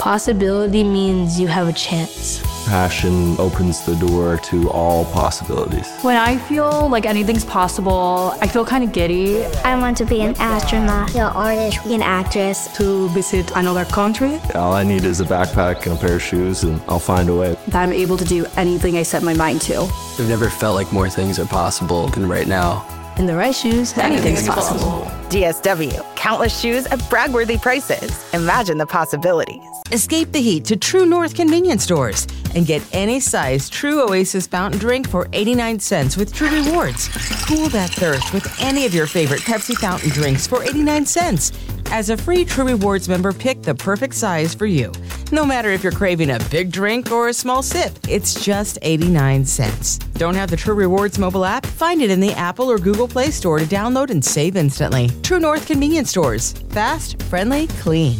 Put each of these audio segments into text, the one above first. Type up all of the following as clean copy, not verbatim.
Possibility means you have a chance. Passion opens the door to all possibilities. When I feel like anything's possible, I feel kind of giddy. I want to be an astronaut, an artist, an actress. To visit another country. All I need is a backpack and a pair of shoes, and I'll find a way. That I'm able to do anything I set my mind to. I've never felt like more things are possible than right now. In the right shoes, anything's possible. DSW. Countless shoes at brag-worthy prices. Imagine the possibilities. Escape the heat to True North convenience stores and get any size True Oasis fountain drink for 89 cents with True Rewards. Cool that thirst with any of your favorite Pepsi fountain drinks for 89 cents. As a free True Rewards member, pick the perfect size for you. No matter if you're craving a big drink or a small sip, it's just 89 cents. Don't have the True Rewards mobile app? Find it in the Apple or Google Play Store to download and save instantly. True North convenience stores. Fast, friendly, clean.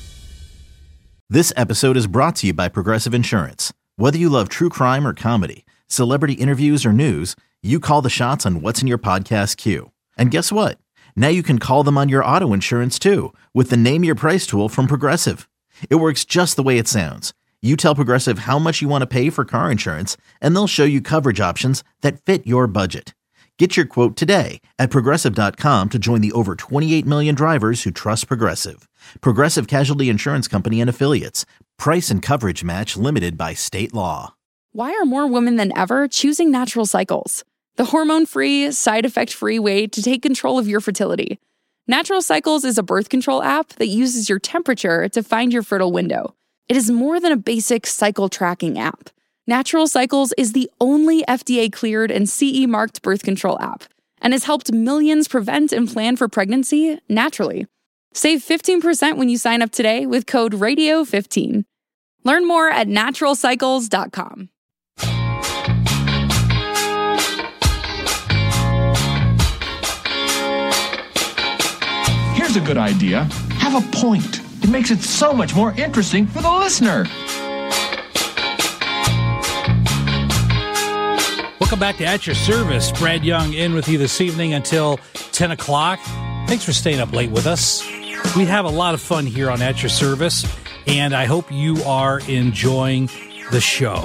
This episode is brought to you by Progressive Insurance. Whether you love true crime or comedy, celebrity interviews or news, you call the shots on what's in your podcast queue. And guess what? Now you can call them on your auto insurance too with the Name Your Price tool from Progressive. It works just the way it sounds. You tell Progressive how much you want to pay for car insurance, and they'll show you coverage options that fit your budget. Get your quote today at Progressive.com to join the over 28 million drivers who trust Progressive. Progressive Casualty Insurance Company and Affiliates. Price and coverage match limited by state law. Why are more women than ever choosing Natural Cycles? The hormone-free, side-effect-free way to take control of your fertility. Natural Cycles is a birth control app that uses your temperature to find your fertile window. It is more than a basic cycle tracking app. Natural Cycles is the only FDA-cleared and CE-marked birth control app and has helped millions prevent and plan for pregnancy naturally. Save 15% when you sign up today with code RADIO15. Learn more at naturalcycles.com. Here's a good idea. Have a point. It makes it so much more interesting for the listener. Welcome back to At Your Service. Brad Young in with you this evening until 10 o'clock. Thanks for staying up late with us. We have a lot of fun here on At Your Service, and I hope you are enjoying the show.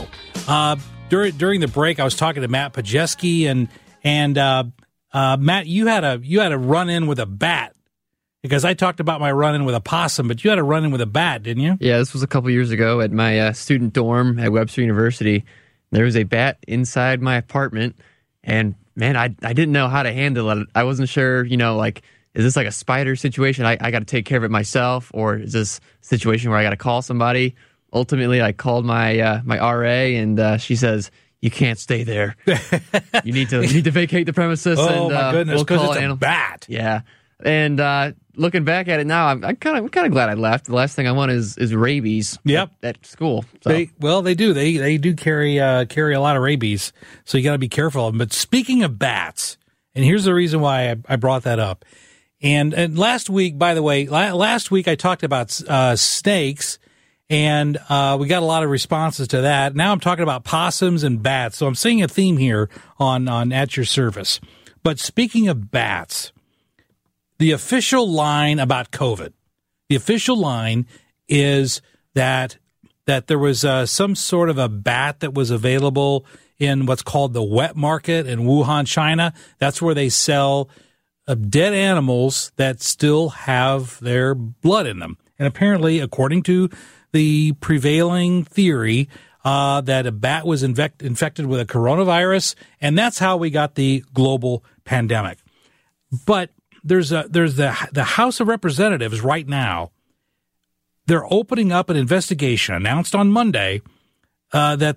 During the break, I was talking to Matt Pajeski, and Matt, you had a run-in with a bat. Because I talked about my run-in with a possum, but you had a run-in with a bat, didn't you? Yeah, this was a couple years ago at my student dorm at Webster University. There was a bat inside my apartment, and man, I didn't know how to handle it. I wasn't sure, is this like a spider situation? I got to take care of it myself, or is this a situation where I got to call somebody? Ultimately, I called my my RA, and she says, "You can't stay there. You need to vacate the premises." Oh and, my goodness, because it's a bat. Yeah. And looking back at it now, I'm kind of glad I left. The last thing I want is rabies. Yep. At school. So. They do. They do carry a lot of rabies, so you got to be careful. But speaking of bats, and here's the reason why I brought that up. And last week, by the way, I talked about snakes, and we got a lot of responses to that. Now I'm talking about possums and bats. So I'm seeing a theme here on At Your Service. But speaking of bats. The official line about COVID, the official line is that there was some sort of a bat that was available in what's called the wet market in Wuhan, China. That's where they sell dead animals that still have their blood in them. And apparently, according to the prevailing theory, that a bat was infected with a coronavirus, and that's how we got the global pandemic. But there's the House of Representatives right now. They're opening up an investigation announced on Monday that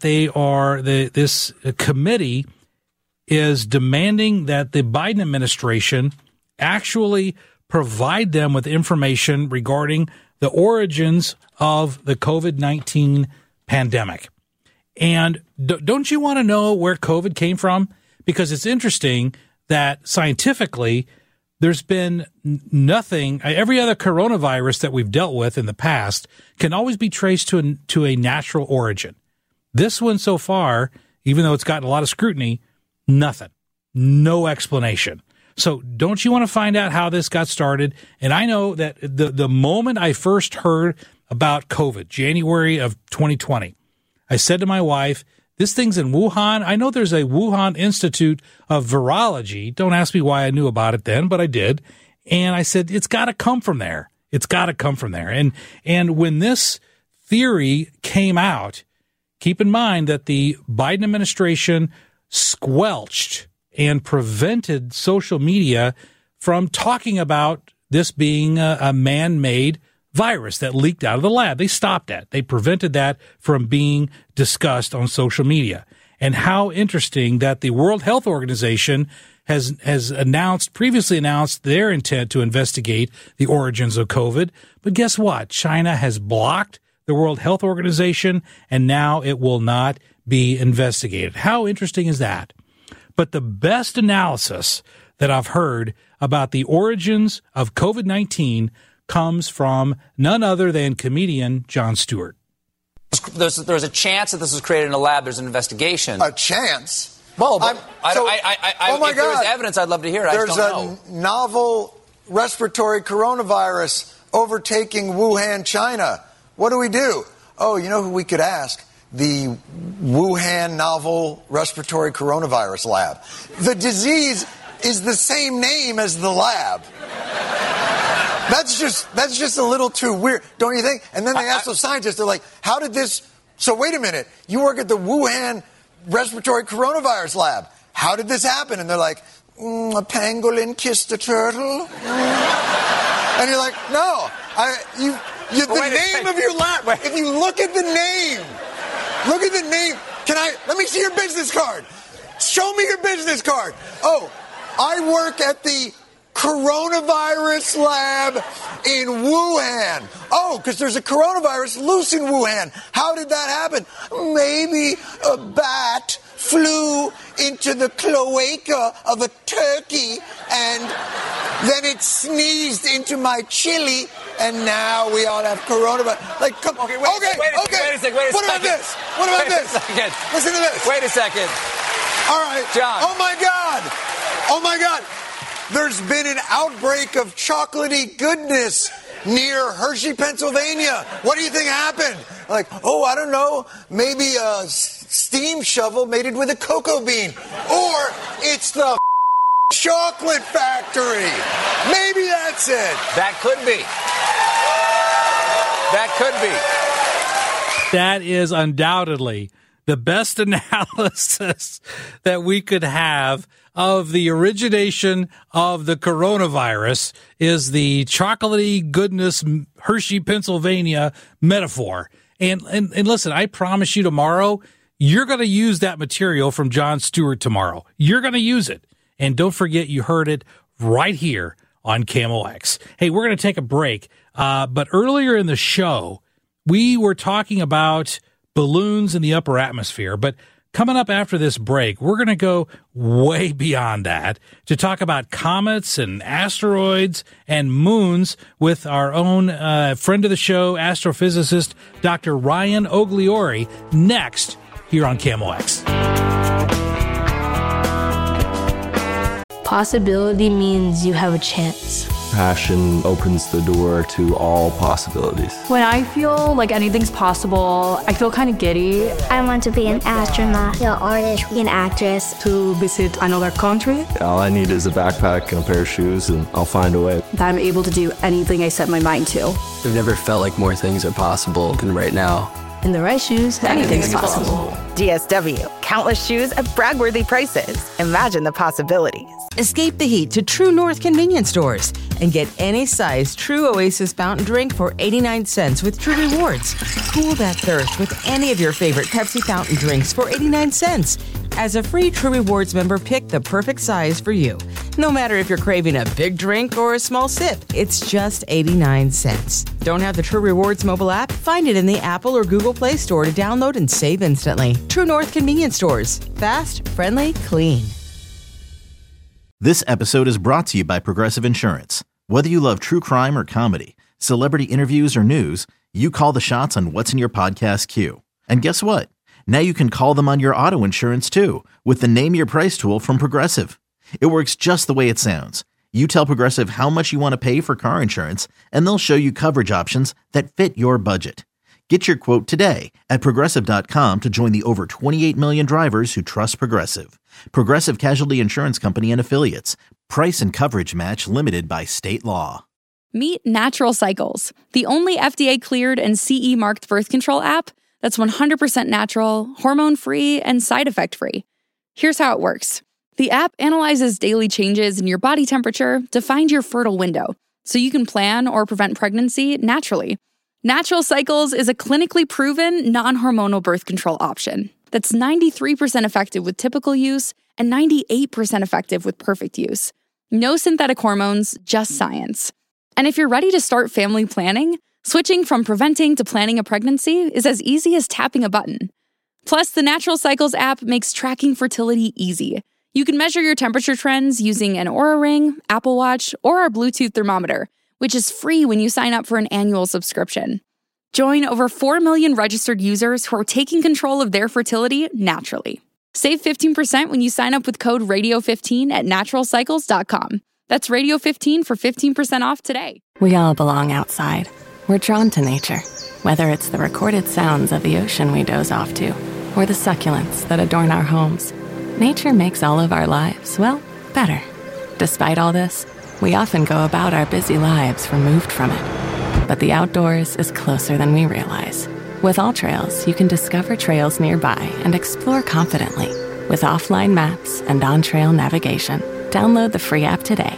this committee is demanding that the Biden administration actually provide them with information regarding the origins of the COVID-19 pandemic. And don't you want to know where COVID came from? Because it's interesting that scientifically there's been nothing. Every other coronavirus that we've dealt with in the past can always be traced to a natural origin. This one so far, even though it's gotten a lot of scrutiny, nothing. No explanation. So don't you want to find out how this got started? And I know that the moment I first heard about COVID, January of 2020. I said to my wife, this thing's in Wuhan. I know there's a Wuhan Institute of Virology. Don't ask me why I knew about it then, but I did. And I said, it's got to come from there. It's got to come from there. And when this theory came out, keep in mind that the Biden administration squelched and prevented social media from talking about this being a man-made virus that leaked out of the lab. They stopped that. They prevented that from being discussed on social media. And how interesting that the World Health Organization has previously announced their intent to investigate the origins of COVID. But guess what? China has blocked the World Health Organization, and now it will not be investigated. How interesting is that? But the best analysis that I've heard about the origins of COVID-19 comes from none other than comedian Jon Stewart. There's a chance that this was created in a lab. There's an investigation. A chance? Well, oh my if there was God. evidence, I'd love to hear it. There's I just don't know. a novel respiratory coronavirus overtaking Wuhan, China. What do? Oh, you know who we could ask? The Wuhan novel respiratory coronavirus lab. The disease is the same name as the lab. That's just a little too weird, don't you think? And then they ask those scientists, they're like, how did this... So wait a minute, you work at the Wuhan respiratory coronavirus lab. How did this happen? And they're like, a pangolin kissed a turtle. And you're like, no, the name of your lab. If you look at the name, let me see your business card. Show me your business card. Oh, I work at the coronavirus lab in Wuhan. Oh, because there's a coronavirus loose in Wuhan. How did that happen? Maybe a bat flew into the cloaca of a turkey and then it sneezed into my chili and now we all have coronavirus. Like, come on. Okay. Wait a second. What about this? Listen to this. Wait a second. All right. John. Oh my God. There's been an outbreak of chocolatey goodness near Hershey, Pennsylvania. What do you think happened? Like, oh, I don't know. Maybe a steam shovel mated with a cocoa bean. Or it's the chocolate factory. Maybe that's it. That could be. That is undoubtedly the best analysis that we could have of the origination of the coronavirus is the chocolatey goodness Hershey, Pennsylvania metaphor. And listen, I promise you tomorrow, you're going to use that material from Jon Stewart tomorrow. You're going to use it. And don't forget, you heard it right here on KMOX. Hey, we're going to take a break. But earlier in the show, we were talking about balloons in the upper atmosphere. But coming up after this break, we're going to go way beyond that to talk about comets and asteroids and moons with our own friend of the show, astrophysicist Dr. Ryan Ogliori, next here on KMOX. Possibility means you have a chance. Passion opens the door to all possibilities. When I feel like anything's possible, I feel kind of giddy. I want to be an astronaut, an artist, an actress. To visit another country. All I need is a backpack and a pair of shoes, and I'll find a way. That I'm able to do anything I set my mind to. I've never felt like more things are possible than right now. In the right shoes, anything's possible. DSW, countless shoes at brag-worthy prices. Imagine the possibilities. Escape the heat to True North convenience stores and get any size True Oasis fountain drink for 89 cents with True Rewards. Cool that thirst with any of your favorite Pepsi fountain drinks for 89 cents. As a free True Rewards member, pick the perfect size for you. No matter if you're craving a big drink or a small sip, it's just 89 cents. Don't have the True Rewards mobile app? Find it in the Apple or Google Play Store to download and save instantly. True North convenience stores. Fast, friendly, clean. This episode is brought to you by Progressive Insurance. Whether you love true crime or comedy, celebrity interviews or news, you call the shots on what's in your podcast queue. And guess what? Now you can call them on your auto insurance too with the Name Your Price tool from Progressive. It works just the way it sounds. You tell Progressive how much you want to pay for car insurance, and they'll show you coverage options that fit your budget. Get your quote today at Progressive.com to join the over 28 million drivers who trust Progressive. Progressive Casualty Insurance Company and Affiliates. Price and coverage match limited by state law. Meet Natural Cycles, the only FDA-cleared and CE-marked birth control app that's 100% natural, hormone-free, and side effect-free. Here's how it works. The app analyzes daily changes in your body temperature to find your fertile window, so you can plan or prevent pregnancy naturally. Natural Cycles is a clinically proven, non-hormonal birth control option that's 93% effective with typical use and 98% effective with perfect use. No synthetic hormones, just science. And if you're ready to start family planning, switching from preventing to planning a pregnancy is as easy as tapping a button. Plus, the Natural Cycles app makes tracking fertility easy. You can measure your temperature trends using an Oura Ring, Apple Watch, or our Bluetooth thermometer, which is free when you sign up for an annual subscription. Join over 4 million registered users who are taking control of their fertility naturally. Save 15% when you sign up with code RADIO15 at naturalcycles.com. That's Radio15 for 15% off today. We all belong outside. We're drawn to nature, whether it's the recorded sounds of the ocean we doze off to, or the succulents that adorn our homes. Nature makes all of our lives, well, better. Despite all this, we often go about our busy lives removed from it. But the outdoors is closer than we realize. With AllTrails, you can discover trails nearby and explore confidently. With offline maps and on-trail navigation, download the free app today.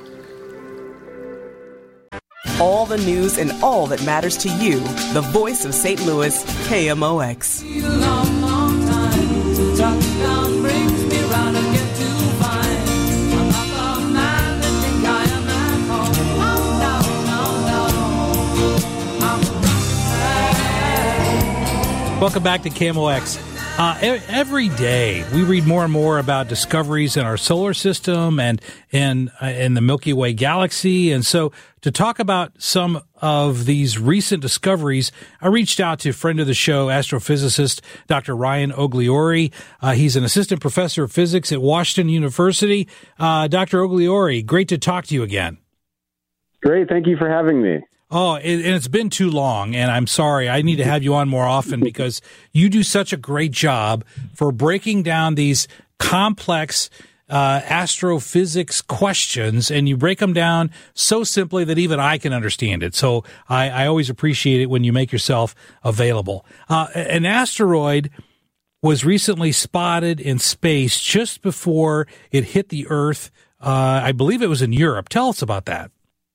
All the news and all that matters to you. The voice of St. Louis, KMOX. Welcome back to KMOX. Every day we read more and more about discoveries in our solar system and in the Milky Way galaxy. And so to talk about some of these recent discoveries, I reached out to friend of the show, astrophysicist Dr. Ryan Ogliori. He's an assistant professor of physics at Washington University. Dr. Ogliori, great to talk to you again. Great. Thank you for having me. Oh, and it's been too long, and I'm sorry. I need to have you on more often because you do such a great job for breaking down these complex astrophysics questions, and you break them down so simply that even I can understand it. So I always appreciate it when you make yourself available. An asteroid was recently spotted in space just before it hit the Earth. I believe it was in Europe. Tell us about that.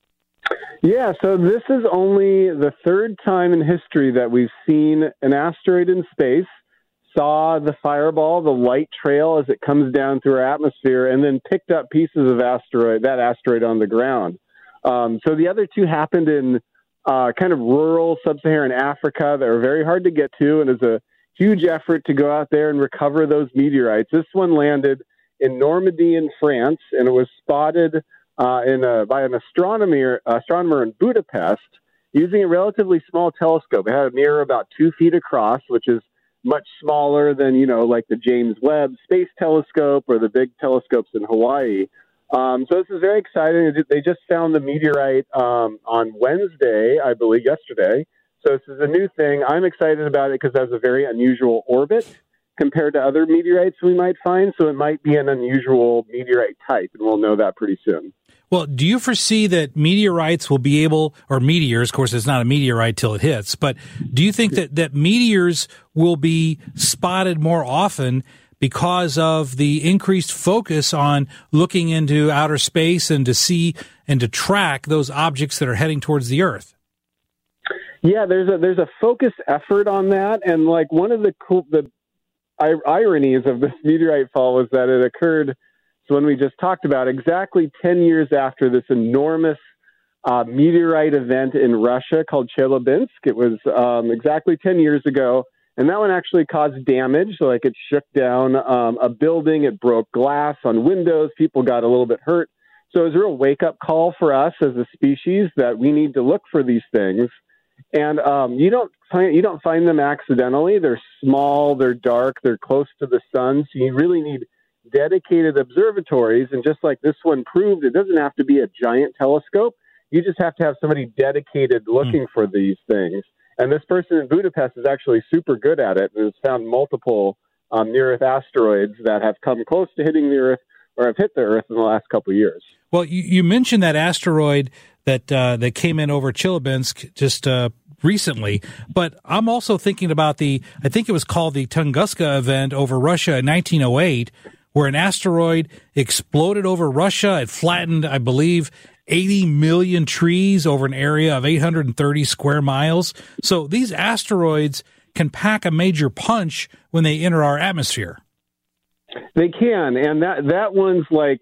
Yeah, so this is only the third time in history that we've seen an asteroid in space, saw the fireball, the light trail as it comes down through our atmosphere, and then picked up pieces of that asteroid on the ground. So the other two happened in kind of rural sub-Saharan Africa that are very hard to get to, and is a huge effort to go out there and recover those meteorites. This one landed in Normandy in France, and it was spotted by an astronomer in Budapest using a relatively small telescope. It had a mirror about 2 feet across, which is much smaller than, like the James Webb Space Telescope or the big telescopes in Hawaii. So this is very exciting. They just found the meteorite on Wednesday, I believe, yesterday. So this is a new thing. I'm excited about it because it has a very unusual orbit compared to other meteorites we might find. So it might be an unusual meteorite type, and we'll know that pretty soon. Well, do you foresee that meteorites will be able, or meteors, of course, it's not a meteorite till it hits, but do you think that meteors will be spotted more often because of the increased focus on looking into outer space and to see and to track those objects that are heading towards the Earth? Yeah, there's a focused effort on that, and like one of the ironies of this meteorite fall was that it occurred, so when we just talked about, exactly 10 years after this enormous meteorite event in Russia called Chelyabinsk. It was exactly 10 years ago, and that one actually caused damage. So, like, it shook down a building, it broke glass on windows, people got a little bit hurt. So it was a real wake-up call for us as a species that we need to look for these things. And you don't find them accidentally. They're small, they're dark, they're close to the sun, so you really need dedicated observatories. And just like this one proved, it doesn't have to be a giant telescope. You just have to have somebody dedicated looking for these things. And this person in Budapest is actually super good at it and has found multiple near-Earth asteroids that have come close to hitting the Earth or have hit the Earth in the last couple of years. Well, you mentioned that asteroid that came in over Chelyabinsk just recently, but I'm also thinking about I think it was called the Tunguska event over Russia in 1908, where an asteroid exploded over Russia. It flattened, I believe, 80 million trees over an area of 830 square miles. So these asteroids can pack a major punch when they enter our atmosphere. They can, and that one's like,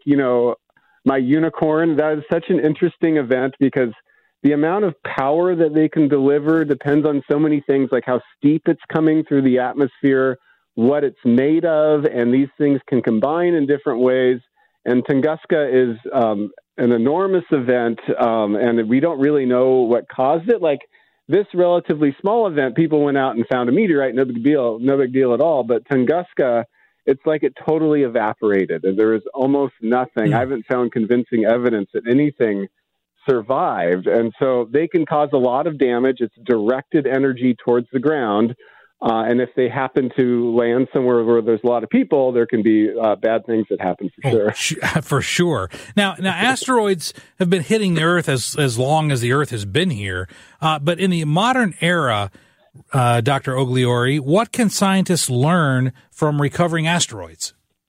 my unicorn. That is such an interesting event because the amount of power that they can deliver depends on so many things, like how steep it's coming through the atmosphere, what it's made of, and these things can combine in different ways. And Tunguska is an enormous event, and we don't really know what caused it. Like this relatively small event, people went out and found a meteorite, no big deal at all. But Tunguska, it's like it totally evaporated. There is almost nothing. I haven't found convincing evidence that anything survived. And so they can cause a lot of damage. It's directed energy towards the ground. And if they happen to land somewhere where there's a lot of people, there can be bad things that happen for sure. For sure. Now, asteroids have been hitting the Earth as long as the Earth has been here. But in the modern era, Dr. Ogliori, what can scientists learn from recovering asteroids?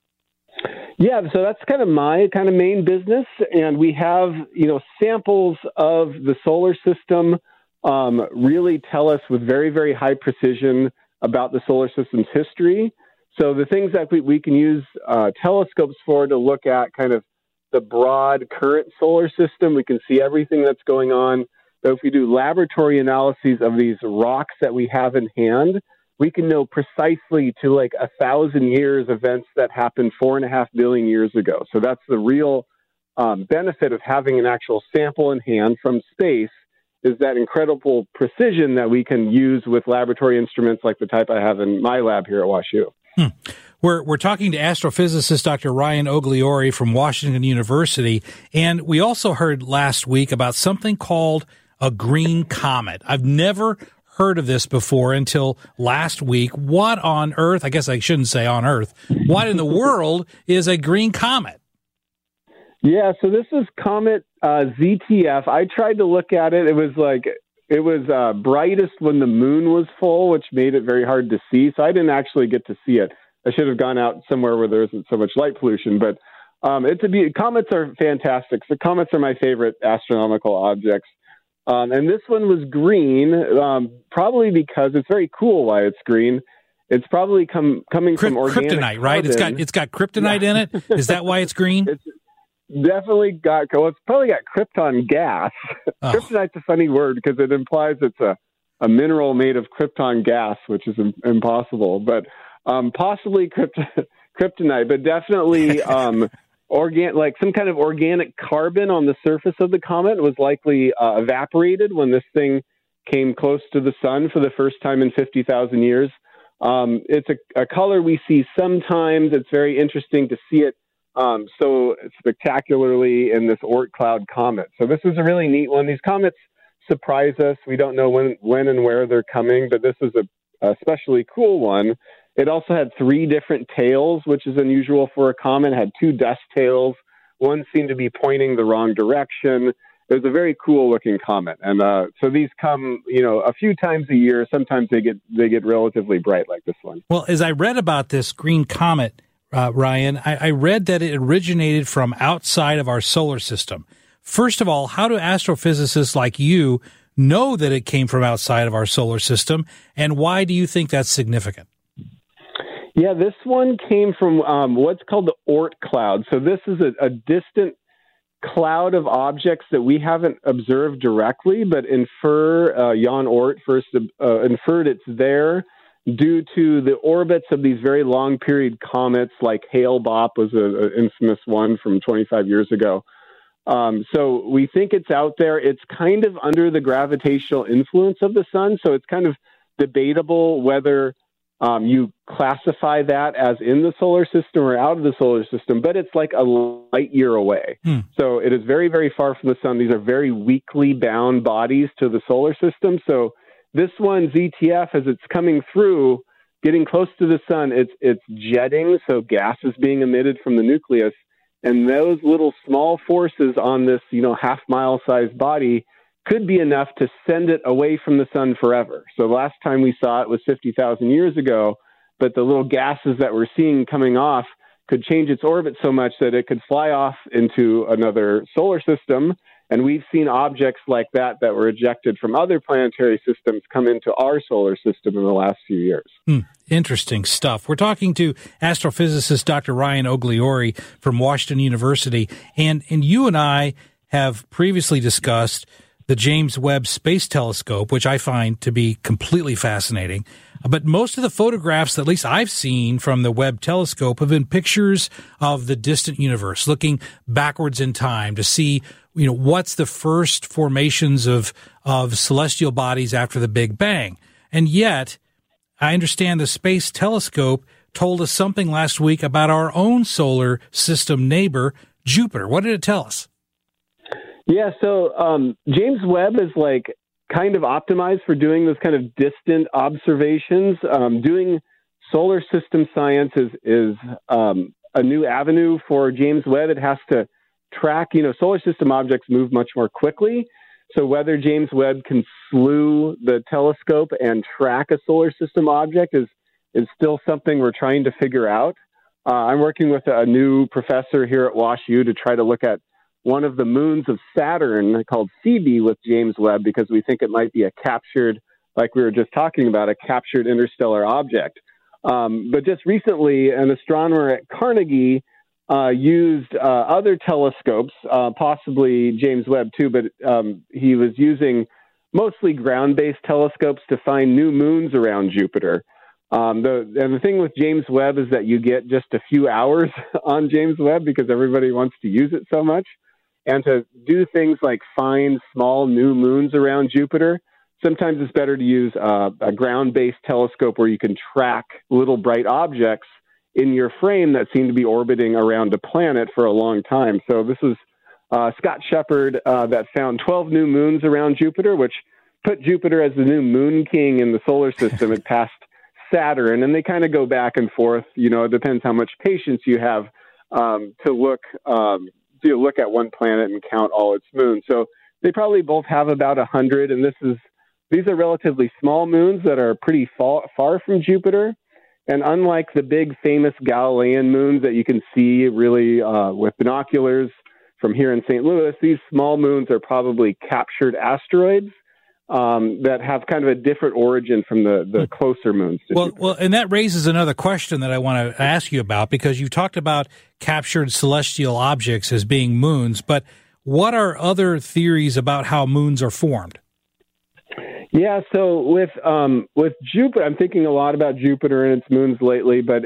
Yeah, so that's kind of my main business. And we have, samples of the solar system really tell us with very, very high precision about the solar system's history. So the things that we can use telescopes for to look at kind of the broad current solar system, we can see everything that's going on. So if we do laboratory analyses of these rocks that we have in hand, we can know precisely to like 1,000 years events that happened 4.5 billion years ago. So that's the real benefit of having an actual sample in hand from space, is that incredible precision that we can use with laboratory instruments like the type I have in my lab here at WashU. We're talking to astrophysicist Dr. Ryan Ogliori from Washington University, and we also heard last week about something called a green comet. I've never heard of this before until last week. What on earth, I guess I shouldn't say on earth, what in the world is a green comet? Yeah, so this is Comet ZTF. I tried to look at it. It was brightest when the moon was full, which made it very hard to see. So I didn't actually get to see it. I should have gone out somewhere where there isn't so much light pollution. But comets are fantastic. So comets are my favorite astronomical objects. And this one was green, probably because it's very cool why it's green. It's probably coming from organic kryptonite, right? carbon. It's got kryptonite in it. Is that why it's green? It's probably got krypton gas. Oh. Kryptonite's a funny word because it implies it's a mineral made of krypton gas, which is impossible. But possibly kryptonite, but definitely like some kind of organic carbon on the surface of the comet was likely evaporated when this thing came close to the sun for the first time in 50,000 years. It's a color we see sometimes. It's very interesting to see it so spectacularly in this Oort cloud comet. So this is a really neat one. These comets surprise us. We don't know when and where they're coming, but this is a especially cool one. It also had 3 different tails, which is unusual for a comet. It had 2 dust tails. One seemed to be pointing the wrong direction. It was a very cool looking comet. And so these come, a few times a year. Sometimes they get relatively bright like this one. Well, as I read about this green comet, Ryan, I read that it originated from outside of our solar system. First of all, how do astrophysicists like you know that it came from outside of our solar system, and why do you think that's significant? Yeah, this one came from what's called the Oort cloud. So this is a distant cloud of objects that we haven't observed directly, but Jan Oort first inferred it's there due to the orbits of these very long period comets, like Hale-Bopp was an infamous one from 25 years ago. So we think it's out there. It's kind of under the gravitational influence of the sun, so it's kind of debatable whether You classify that as in the solar system or out of the solar system, but it's like a light year away. So it is very, very far from the sun. These are very weakly bound bodies to the solar system. So this one, ZTF, as it's coming through, getting close to the sun, it's jetting, so gas is being emitted from the nucleus. And those little small forces on this, half-mile sized body could be enough to send it away from the sun forever. So the last time we saw it was 50,000 years ago, but the little gases that we're seeing coming off could change its orbit so much that it could fly off into another solar system. And we've seen objects like that were ejected from other planetary systems come into our solar system in the last few years. Interesting stuff. We're talking to astrophysicist Dr. Ryan Ogliore from Washington University. And you and I have previously discussed the James Webb Space Telescope, which I find to be completely fascinating. But most of the photographs that at least I've seen from the Webb telescope have been pictures of the distant universe, looking backwards in time to see, what's the first formations of celestial bodies after the Big Bang. And yet, I understand the Space Telescope told us something last week about our own solar system neighbor, Jupiter. What did it tell us? Yeah, so James Webb is kind of optimized for doing this kind of distant observations. Doing solar system science is a new avenue for James Webb. It has to track, solar system objects move much more quickly. So whether James Webb can slew the telescope and track a solar system object is still something we're trying to figure out. I'm working with a new professor here at WashU to try to look at one of the moons of Saturn called CB with James Webb, because we think it might be a captured, like we were just talking about, a captured interstellar object. But just recently, an astronomer at Carnegie used other telescopes, possibly James Webb too, but he was using mostly ground-based telescopes to find new moons around Jupiter. And the thing with James Webb is that you get just a few hours on James Webb because everybody wants to use it so much. And to do things like find small new moons around Jupiter, sometimes it's better to use a ground-based telescope where you can track little bright objects in your frame that seem to be orbiting around a planet for a long time. So this is Scott Shepard that found 12 new moons around Jupiter, which put Jupiter as the new moon king in the solar system. It passed Saturn, and they kind of go back and forth. It depends how much patience you have to look at one planet and count all its moons. So they probably both have about 100, and these are relatively small moons that are pretty far from Jupiter. And unlike the big famous Galilean moons that you can see really with binoculars from here in St. Louis, these small moons are probably captured asteroids that have kind of a different origin from the closer moons to Jupiter. Well, and that raises another question that I want to ask you about, because you've talked about captured celestial objects as being moons, but what are other theories about how moons are formed? Yeah, so with Jupiter, I'm thinking a lot about Jupiter and its moons lately, but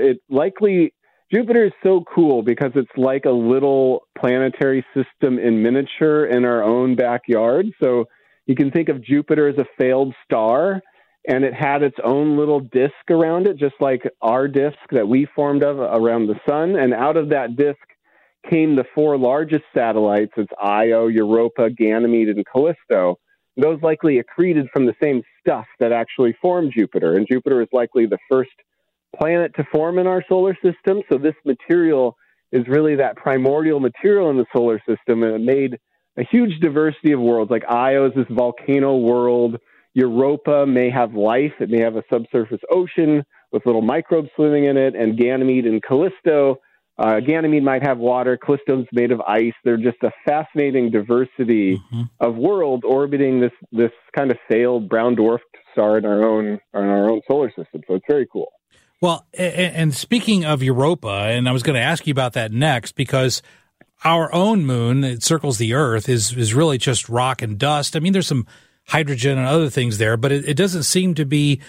Jupiter is so cool because it's like a little planetary system in miniature in our own backyard. So you can think of Jupiter as a failed star, and it had its own little disk around it, just like our disk that we formed around the sun. And out of that disk came the four largest satellites. It's Io, Europa, Ganymede, and Callisto. Those likely accreted from the same stuff that actually formed Jupiter. And Jupiter is likely the first planet to form in our solar system. So this material is really that primordial material in the solar system, and it made a huge diversity of worlds. Like Io is this volcano world. Europa may have life. It may have a subsurface ocean with little microbes swimming in it. And Ganymede and Callisto, Ganymede might have water. Callisto's made of ice. They're just a fascinating diversity of worlds orbiting this kind of failed brown dwarf star in our own solar system. So it's very cool. Well, and speaking of Europa, and I was going to ask you about that next, because our own moon, it circles the Earth, is really just rock and dust. I mean, there's some hydrogen and other things there, but it doesn't seem to be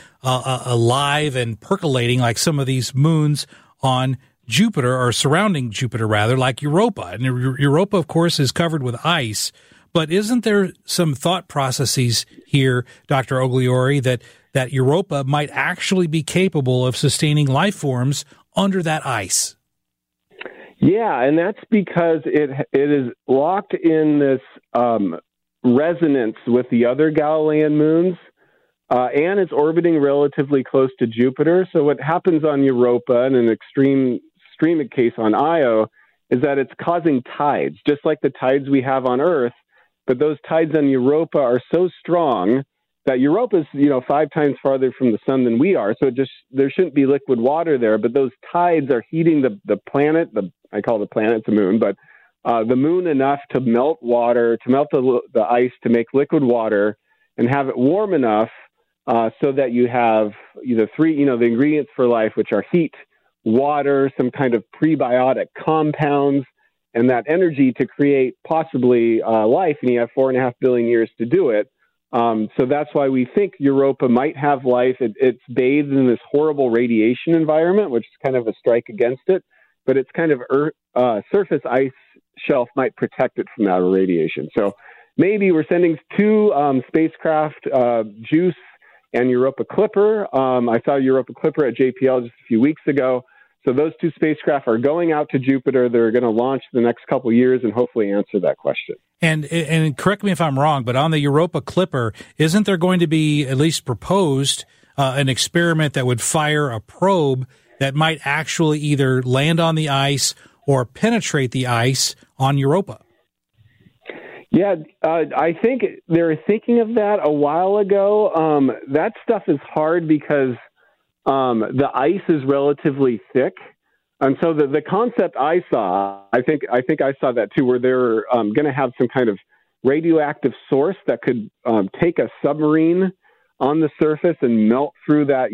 alive and percolating like some of these moons on Jupiter, or surrounding Jupiter rather, like Europa. And Europa, of course, is covered with ice. But isn't there some thought processes here, Dr. Ogliore, that that Europa might actually be capable of sustaining life forms under that ice. Yeah, and that's because it is locked in this resonance with the other Galilean moons, and it's orbiting relatively close to Jupiter. So what happens on Europa, and an extreme case on Io, is that it's causing tides, just like the tides we have on Earth. But those tides on Europa are so strong that Europa's 5 times farther from the sun than we are. So there shouldn't be liquid water there. But those tides are heating the planet. I call the planet the moon, but the moon enough to melt water, to melt the ice, to make liquid water, and have it warm enough so that you have either the ingredients for life, which are heat, water, some kind of prebiotic compounds, and that energy to create possibly life. And you have 4.5 billion years to do it. So that's why we think Europa might have life. It's bathed in this horrible radiation environment, which is kind of a strike against it. But it's kind of surface ice shelf might protect it from that radiation. So maybe we're sending 2 spacecraft, JUICE and Europa Clipper. I saw Europa Clipper at JPL just a few weeks ago. So those 2 spacecraft are going out to Jupiter. They're going to launch the next couple of years and hopefully answer that question. And correct me if I'm wrong, but on the Europa Clipper, isn't there going to be at least proposed an experiment that would fire a probe that might actually either land on the ice or penetrate the ice on Europa? Yeah, I think they were thinking of that a while ago. That stuff is hard because the ice is relatively thick. And so the concept I saw, I think I saw that too, where they're going to have some kind of radioactive source that could take a submarine on the surface and melt through that,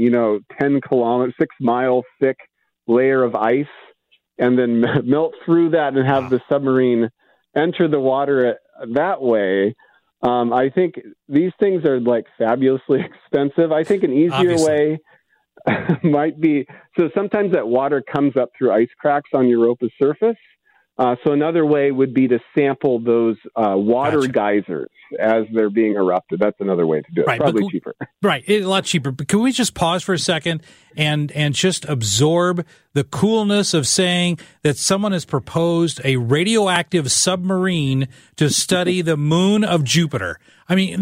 6-mile thick layer of ice, and then melt through that and have the submarine enter the water that way. I think these things are fabulously expensive. I think an easier way might be, so sometimes that water comes up through ice cracks on Europa's surface. So another way would be to sample those water geysers as they're being erupted. That's another way to do it. Right, probably cheaper. Right, a lot cheaper. But can we just pause for a second and just absorb the coolness of saying that someone has proposed a radioactive submarine to study the moon of Jupiter? I mean,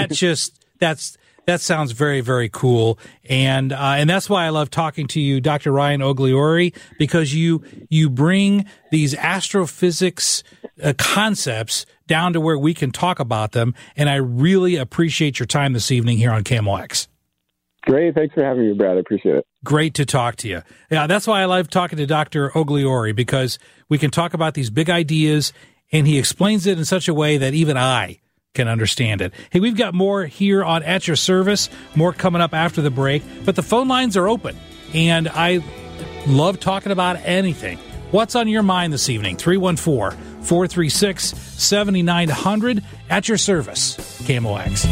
that sounds very, very cool, and that's why I love talking to you, Dr. Ryan Ogliori, because you bring these astrophysics concepts down to where we can talk about them, and I really appreciate your time this evening here on KMOX. Great, thanks for having me, Brad. I appreciate it. Great to talk to you. Yeah, that's why I love talking to Dr. Ogliori, because we can talk about these big ideas, and he explains it in such a way that even I can understand it. Hey, we've got more here on At Your Service, more coming up after the break, but the phone lines are open, and I love talking about anything. What's on your mind this evening? 314-436-7900. At Your Service, KMOX.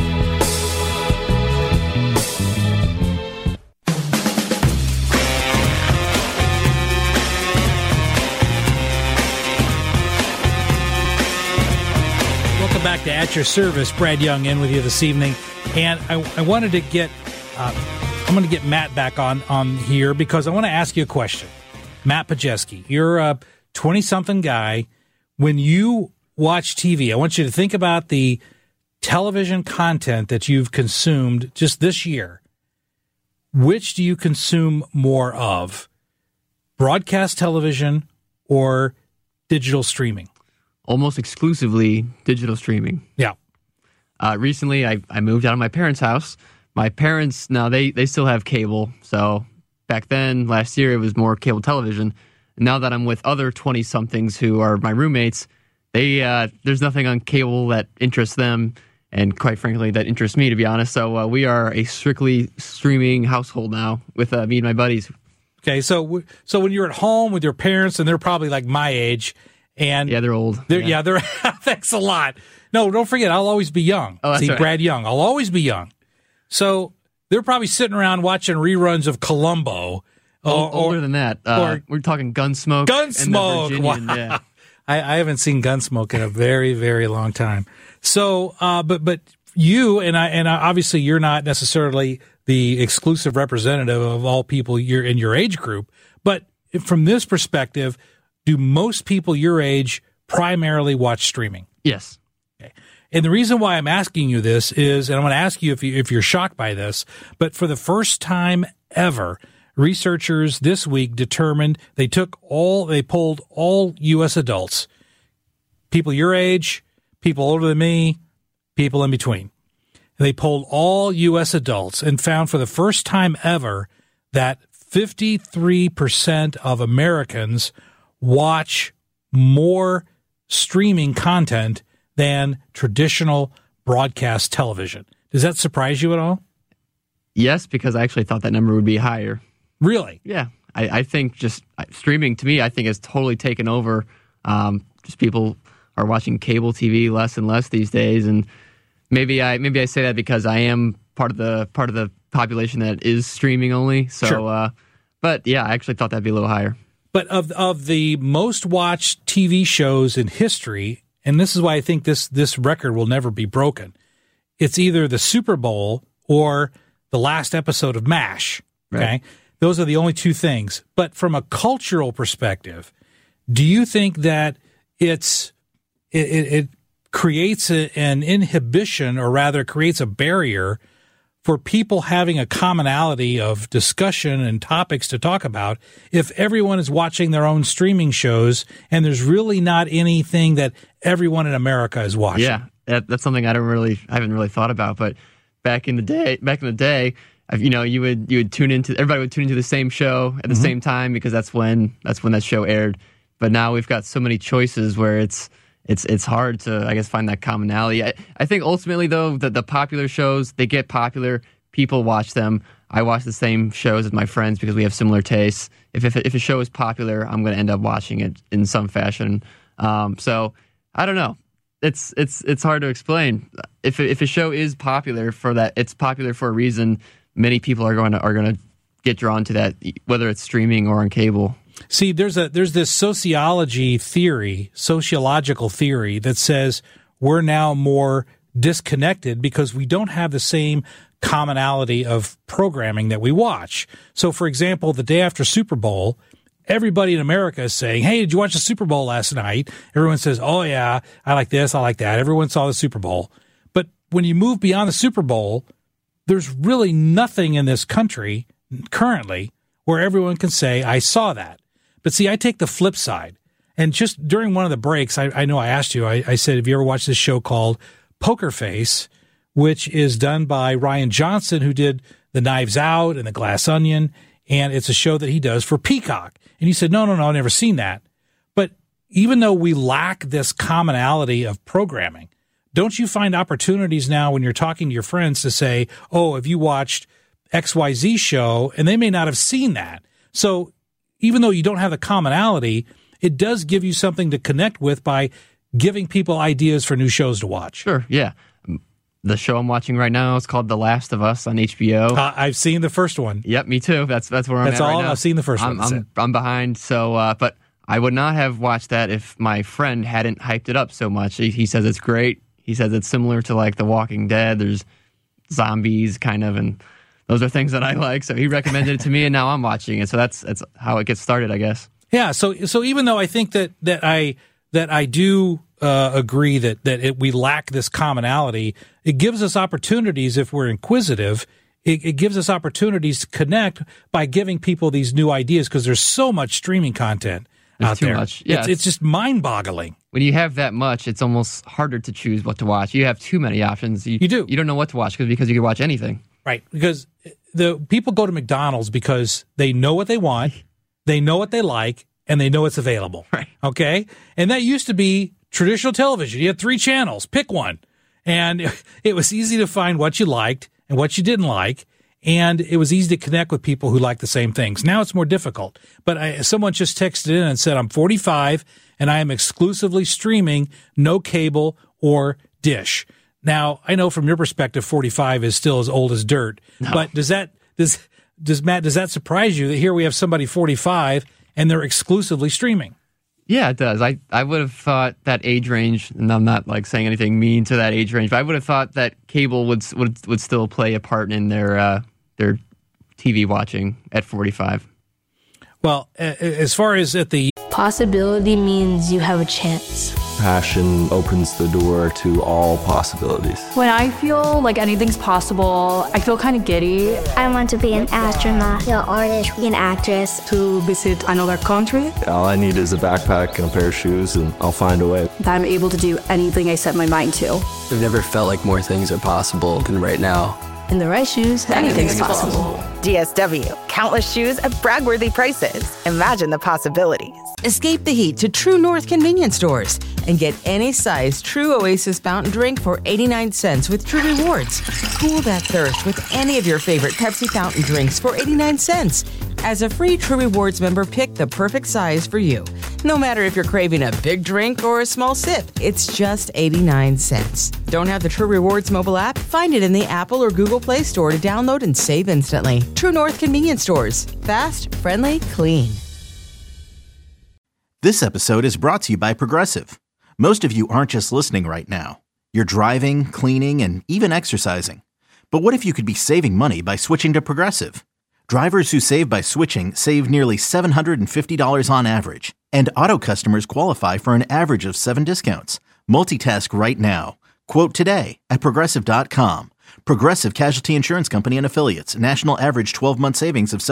Back to At Your Service, Brad Young in with you this evening, and I wanted to get I'm going to get Matt back on here because I want to ask you a question. Matt Pajeski, you're a 20-something guy. When you watch TV, I want you to think about the television content that you've consumed just this year. Which do you consume more of, broadcast television or digital streaming? Almost exclusively digital streaming. Yeah. Recently, I moved out of my parents' house. My parents, now they still have cable. So back then, last year, it was more cable television. And now that I'm with other 20-somethings who are my roommates, there's nothing on cable that interests them. And quite frankly, that interests me, to be honest. So we are a strictly streaming household now with me and my buddies. Okay, so when you're at home with your parents, and they're probably like my age, and yeah, they're old. They're thanks a lot. No, don't forget, I'll always be young. Oh, that's See, right. Brad Young, I'll always be young. So they're probably sitting around watching reruns of Columbo. Older than that. We're talking Gunsmoke. Gunsmoke. Wow. Yeah. I haven't seen Gunsmoke in a very, very long time. So, but you and I obviously you're not necessarily the exclusive representative of all people you're in your age group, but from this perspective, do most people your age primarily watch streaming? Yes. Okay. And the reason why I'm asking you this is, and I'm going to ask you if you're shocked by this, but for the first time ever, researchers this week determined they polled all U.S. adults, people your age, people older than me, people in between. They polled all U.S. adults and found for the first time ever that 53% of Americans watch more streaming content than traditional broadcast television. Does that surprise you at all? Yes, because I actually thought that number would be higher. Really? Yeah. I think just streaming, to me, I think has totally taken over. Just people are watching cable TV less and less these days, and maybe I say that because I am part of the population that is streaming only. So, sure. But yeah, I actually thought that'd be a little higher. But of the most watched TV shows in history, and this is why I think this record will never be broken, it's either the Super Bowl or the last episode of MASH. Okay, right. Those are the only two things. But from a cultural perspective, do you think that it creates an inhibition, or rather creates a barrier for people having a commonality of discussion and topics to talk about if everyone is watching their own streaming shows and there's really not anything that everyone in America is watching? Yeah, that's something I haven't really thought about. But back in the day, you would tune into, everybody would tune into the same show at the same time because that's when that show aired. But now we've got so many choices where it's hard to, I guess, find that commonality. I think ultimately, though, that the popular shows, they get popular. People watch them. I watch the same shows as my friends because we have similar tastes. If a show is popular, I'm going to end up watching it in some fashion. So I don't know. It's hard to explain. If a show is popular for that, it's popular for a reason. Many people are going to get drawn to that, whether it's streaming or on cable. See, there's this sociological theory that says we're now more disconnected because we don't have the same commonality of programming that we watch. So, for example, the day after Super Bowl, everybody in America is saying, hey, did you watch the Super Bowl last night? Everyone says, oh, yeah, I like this, I like that. Everyone saw the Super Bowl. But when you move beyond the Super Bowl, there's really nothing in this country currently where everyone can say, I saw that. But see, I take the flip side. And just during one of the breaks, I know I asked you, I said, have you ever watched this show called Poker Face, which is done by Rian Johnson, who did the Knives Out and the Glass Onion, and it's a show that he does for Peacock. And you said, no, I've never seen that. But even though we lack this commonality of programming, don't you find opportunities now when you're talking to your friends to say, oh, have you watched XYZ show? And they may not have seen that. So even though you don't have the commonality, it does give you something to connect with by giving people ideas for new shows to watch. Sure, yeah. The show I'm watching right now is called The Last of Us on HBO. I've seen the first one. Yep, me too. That's where I'm at right now. I've seen the first one. I'm behind, so but I would not have watched that if my friend hadn't hyped it up so much. He says it's great. He says it's similar to like The Walking Dead. There's zombies kind of, and those are things that I like. So he recommended it to me, and now I'm watching it. So that's how it gets started, I guess. Yeah. So even though I think that I do agree that we lack this commonality, it gives us opportunities if we're inquisitive. It gives us opportunities to connect by giving people these new ideas because there's so much streaming content out there. Much. Yeah, it's just mind-boggling. When you have that much, it's almost harder to choose what to watch. You have too many options. You do. You don't know what to watch because you can watch anything. Right, because the people go to McDonald's because they know what they want, they know what they like, and they know it's available. Right. Okay? And that used to be traditional television. You had 3 channels. Pick one. And it was easy to find what you liked and what you didn't like, and it was easy to connect with people who like the same things. Now it's more difficult. But someone just texted in and said, I'm 45, and I am exclusively streaming, no cable or dish. Now, I know from your perspective, 45 is still as old as dirt. No. But does Matt, does that surprise you that here we have somebody 45 and they're exclusively streaming? Yeah, it does. I would have thought that age range, and I'm not like saying anything mean to that age range, but I would have thought that cable would still play a part in their TV watching at 45. Well, as far as at the Possibility means you have a chance. Passion opens the door to all possibilities. When I feel like anything's possible, I feel kind of giddy. I want to be an astronaut, an artist, an actress. To visit another country. All I need is a backpack and a pair of shoes, and I'll find a way. That I'm able to do anything I set my mind to. I've never felt like more things are possible than right now. In the right shoes, anything's possible. DSW, countless shoes at brag-worthy prices. Imagine the possibilities. Escape the heat to True North convenience stores and get any size True Oasis fountain drink for 89 cents with True Rewards. Cool that thirst with any of your favorite Pepsi fountain drinks for 89 cents. As a free True Rewards member, pick the perfect size for you. No matter if you're craving a big drink or a small sip, it's just 89 cents. Don't have the True Rewards mobile app? Find it in the Apple or Google Play Store to download and save instantly. True North convenience stores. Fast, friendly, clean. This episode is brought to you by Progressive. Most of you aren't just listening right now. You're driving, cleaning, and even exercising. But what if you could be saving money by switching to Progressive? Drivers who save by switching save nearly $750 on average. And auto customers qualify for an average of 7 discounts. Multitask right now. Quote today at Progressive.com. Progressive Casualty Insurance Company and Affiliates. National average 12-month savings of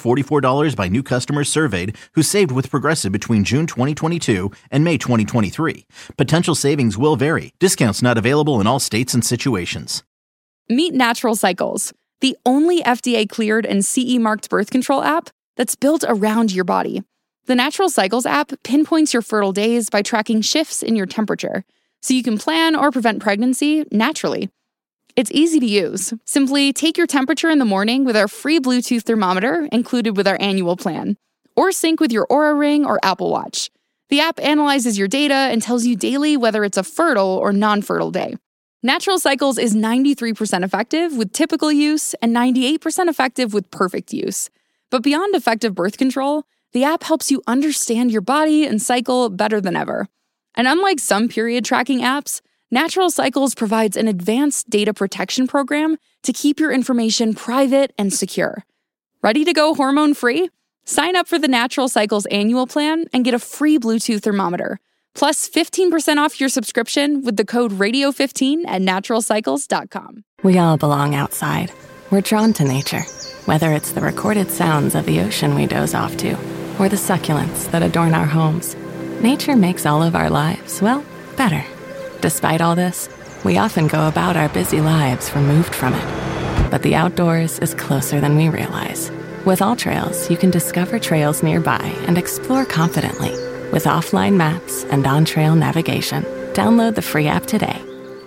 $744 by new customers surveyed who saved with Progressive between June 2022 and May 2023. Potential savings will vary. Discounts not available in all states and situations. Meet Natural Cycles, the only FDA-cleared and CE-marked birth control app that's built around your body. The Natural Cycles app pinpoints your fertile days by tracking shifts in your temperature, so you can plan or prevent pregnancy naturally. It's easy to use. Simply take your temperature in the morning with our free Bluetooth thermometer included with our annual plan, or sync with your Oura Ring or Apple Watch. The app analyzes your data and tells you daily whether it's a fertile or non-fertile day. Natural Cycles is 93% effective with typical use and 98% effective with perfect use. But beyond effective birth control, the app helps you understand your body and cycle better than ever. And unlike some period tracking apps, Natural Cycles provides an advanced data protection program to keep your information private and secure. Ready to go hormone-free? Sign up for the Natural Cycles annual plan and get a free Bluetooth thermometer, plus 15% off your subscription with the code RADIO15 at naturalcycles.com. We all belong outside. We're drawn to nature, whether it's the recorded sounds of the ocean we doze off to, or the succulents that adorn our homes. Nature makes all of our lives, well, better. Despite all this, we often go about our busy lives removed from it. But the outdoors is closer than we realize. With AllTrails, you can discover trails nearby and explore confidently. With offline maps and on-trail navigation, download the free app today.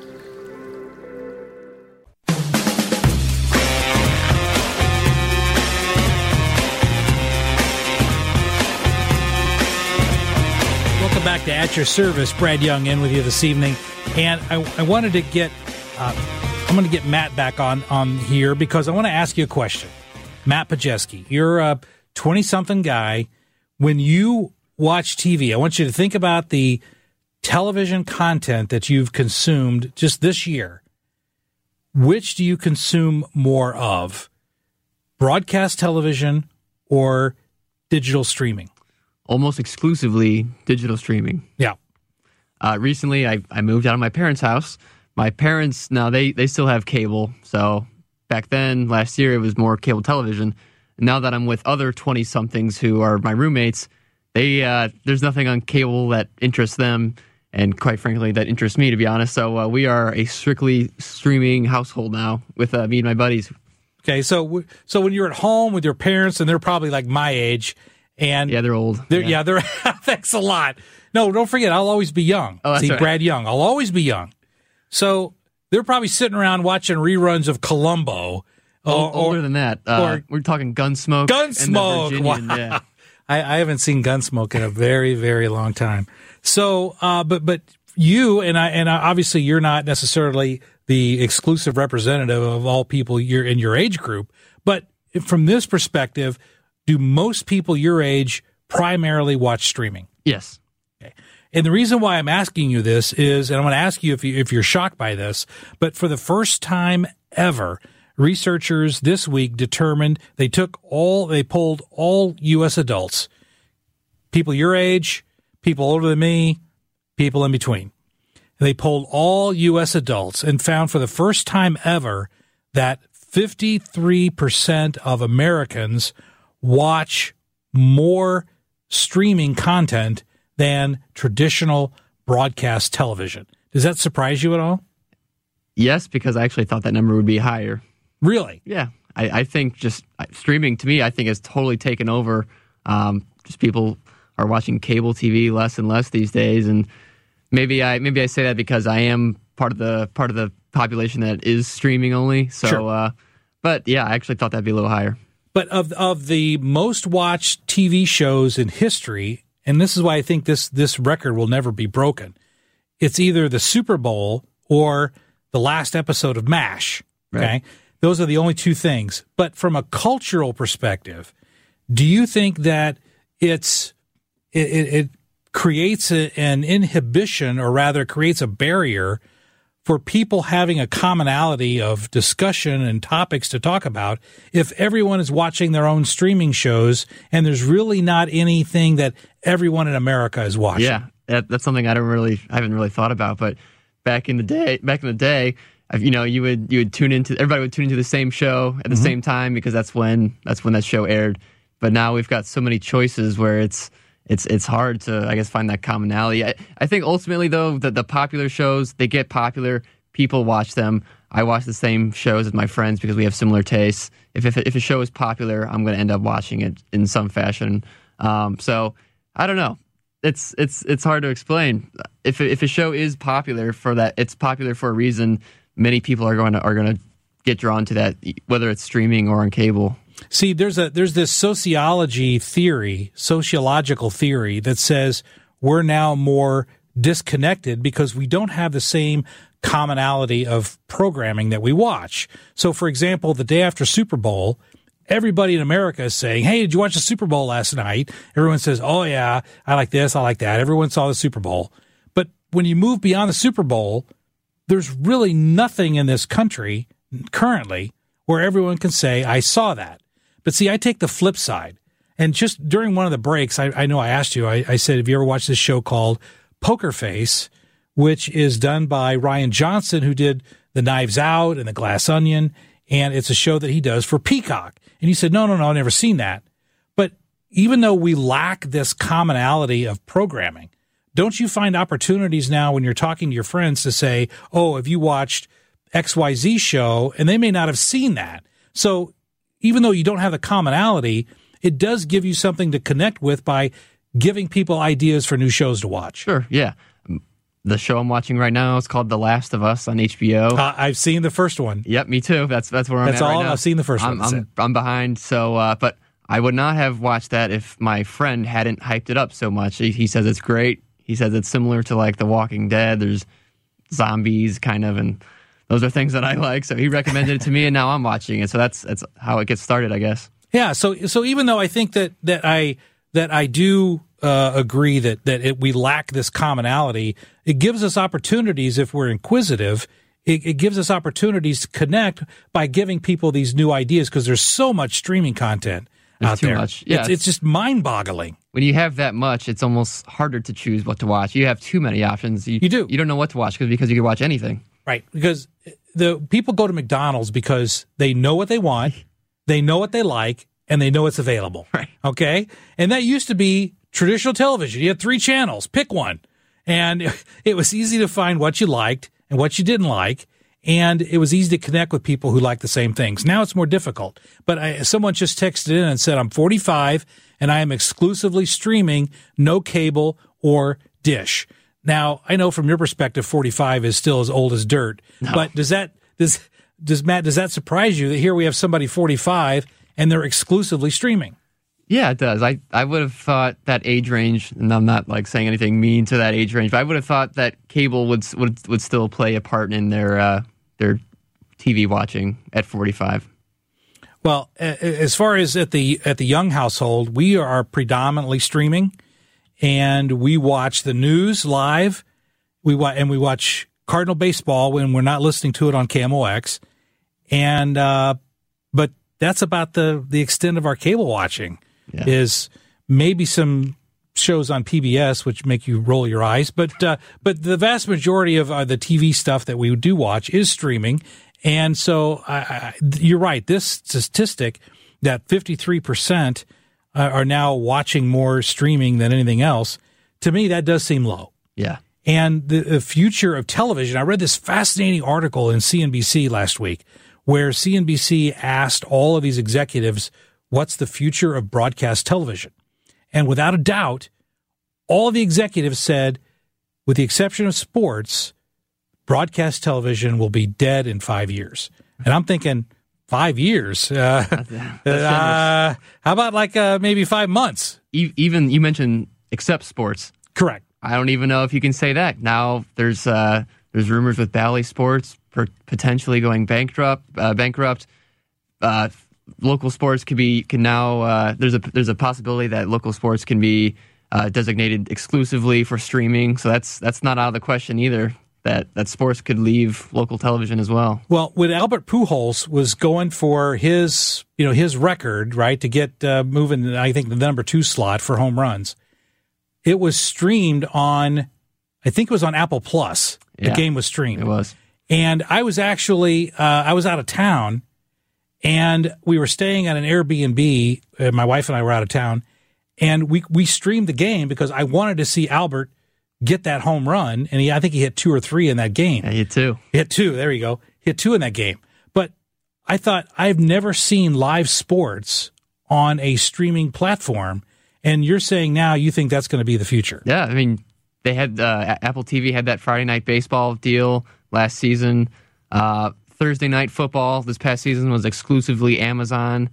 Welcome back to At Your Service. Brad Young in with you this evening. And I wanted to get, I'm going to get Matt back on here because I want to ask you a question. Matt Pajeski, you're a 20-something guy. When you watch TV, I want you to think about the television content that you've consumed just this year. Which do you consume more of? Broadcast television or digital streaming? Almost exclusively digital streaming. Yeah. Recently, I moved out of my parents' house. My parents, now they still have cable. So back then, last year, it was more cable television. And now that I'm with other 20-somethings who are my roommates, there's nothing on cable that interests them. And quite frankly, that interests me, to be honest. So we are a strictly streaming household now with me and my buddies. Okay, so when you're at home with your parents, and they're probably like my age, and yeah, they're old. They're thanks a lot. No, don't forget, I'll always be young. Oh, that's See, right. Brad Young, I'll always be young. So they're probably sitting around watching reruns of Columbo. Older than that. We're talking Gunsmoke. Gunsmoke. And the Virginian, wow. Yeah. I haven't seen Gunsmoke in a very, very long time. So, but you and I obviously you're not necessarily the exclusive representative of all people you're in your age group. But from this perspective, do most people your age primarily watch streaming? Yes. And the reason why I'm asking you this is, and I'm going to ask you if you're shocked by this, but for the first time ever, researchers this week determined they polled all U.S. adults, people your age, people older than me, people in between. They polled all U.S. adults and found for the first time ever that 53% of Americans watch more streaming content than traditional broadcast television. Does that surprise you at all? Yes, because I actually thought that number would be higher. Really? Yeah. I think just streaming, to me, I think has totally taken over. Just people are watching cable TV less and less these days, and maybe I say that because I am part of the population that is streaming only. So, sure. But yeah, I actually thought that'd be a little higher. But of the most watched TV shows in history, and this is why I think this record will never be broken, it's either the Super Bowl or the last episode of MASH. Okay, right. Those are the only two things. But from a cultural perspective, do you think that it creates an inhibition, or rather creates a barrier for people having a commonality of discussion and topics to talk about if everyone is watching their own streaming shows and there's really not anything that everyone in America is watching? Yeah, that's something I haven't really thought about. But back in the day, you would tune into, everybody would tune into the same show at the same time because that's when that show aired. But now we've got so many choices where it's hard to, I guess, find that commonality. I think ultimately, though, the popular shows, they get popular. People watch them. I watch the same shows as my friends because we have similar tastes. If a show is popular, I'm going to end up watching it in some fashion. So I don't know. It's hard to explain. If a show is popular for that, it's popular for a reason. Many people are going to get drawn to that, whether it's streaming or on cable. See, there's this sociological theory that says we're now more disconnected because we don't have the same commonality of programming that we watch. So, for example, the day after Super Bowl, everybody in America is saying, hey, did you watch the Super Bowl last night? Everyone says, oh, yeah, I like this, I like that. Everyone saw the Super Bowl. But when you move beyond the Super Bowl, there's really nothing in this country currently where everyone can say, I saw that. But see, I take the flip side. And just during one of the breaks, I know I asked you, I said, have you ever watched this show called Poker Face, which is done by Ryan Johnson, who did The Knives Out and The Glass Onion, and it's a show that he does for Peacock. And you said, no, I've never seen that. But even though we lack this commonality of programming, don't you find opportunities now when you're talking to your friends to say, oh, have you watched XYZ show? And they may not have seen that. So even though you don't have the commonality, it does give you something to connect with by giving people ideas for new shows to watch. Sure, yeah. The show I'm watching right now is called The Last of Us on HBO. I've seen the first one. Yep, me too. That's where I'm at right now. I've seen the first one. I'm behind, so but I would not have watched that if my friend hadn't hyped it up so much. He says it's great. He says it's similar to like The Walking Dead. There's zombies kind of, and those are things that I like. So he recommended it to me, and now I'm watching it. So that's how it gets started, I guess. Yeah. So even though I think that I do agree that we lack this commonality, it gives us opportunities if we're inquisitive. It gives us opportunities to connect by giving people these new ideas because there's so much streaming content out there. Much. Yeah, it's just mind-boggling. When you have that much, it's almost harder to choose what to watch. You have too many options. You do. You don't know what to watch because you can watch anything. Right, because the people go to McDonald's because they know what they want, they know what they like, and they know it's available. Right. Okay? And that used to be traditional television. You had 3 channels. Pick one. And it was easy to find what you liked and what you didn't like, and it was easy to connect with people who like the same things. Now it's more difficult. But someone just texted in and said, I'm 45, and I am exclusively streaming, no cable or dish. Now, I know from your perspective, 45 is still as old as dirt. No. But does Matt, does that surprise you that here we have somebody 45 and they're exclusively streaming? Yeah, it does. I would have thought that age range, and I'm not like saying anything mean to that age range, but I would have thought that cable would still play a part in their TV watching at 45. Well, as far as at the Young household, we are predominantly streaming. and we watch the news live. We watch Cardinal baseball when we're not listening to it on KMOX. And but that's about the extent of our cable watching. Is maybe some shows on PBS which make you roll your eyes, but the vast majority of the TV stuff that we do watch is streaming. And so you're right. This statistic that 53% are now watching more streaming than anything else, to me that does seem low. Yeah. And the future of television, I read this fascinating article in CNBC last week where CNBC asked all of these executives, what's the future of broadcast television? And without a doubt, all the executives said, with the exception of sports, broadcast television will be dead in 5 years. And I'm thinking, 5 years? How about like maybe 5 months? Even you mentioned except sports. Correct. I don't even know if you can say that. Now there's rumors with Bally Sports potentially going bankrupt. Local sports can now there's a possibility that local sports can be designated exclusively for streaming. So that's not out of the question either. That sports could leave local television as well. Well, when Albert Pujols was going for his record, right, to get moving, I think the number 2 slot for home runs, it was streamed on, I think it was on Apple Plus. The game was streamed. It was. And I was actually, I was out of town, and we were staying at an Airbnb. My wife and I were out of town, and we streamed the game because I wanted to see Albert get that home run, and I think he hit 2 or 3 in that game. Yeah, he hit 2. He hit 2, there you go. He hit 2 in that game. But I thought, I've never seen live sports on a streaming platform, and you're saying now you think that's going to be the future. Yeah, I mean, they had Apple TV had that Friday Night Baseball deal last season. Thursday Night Football this past season was exclusively Amazon.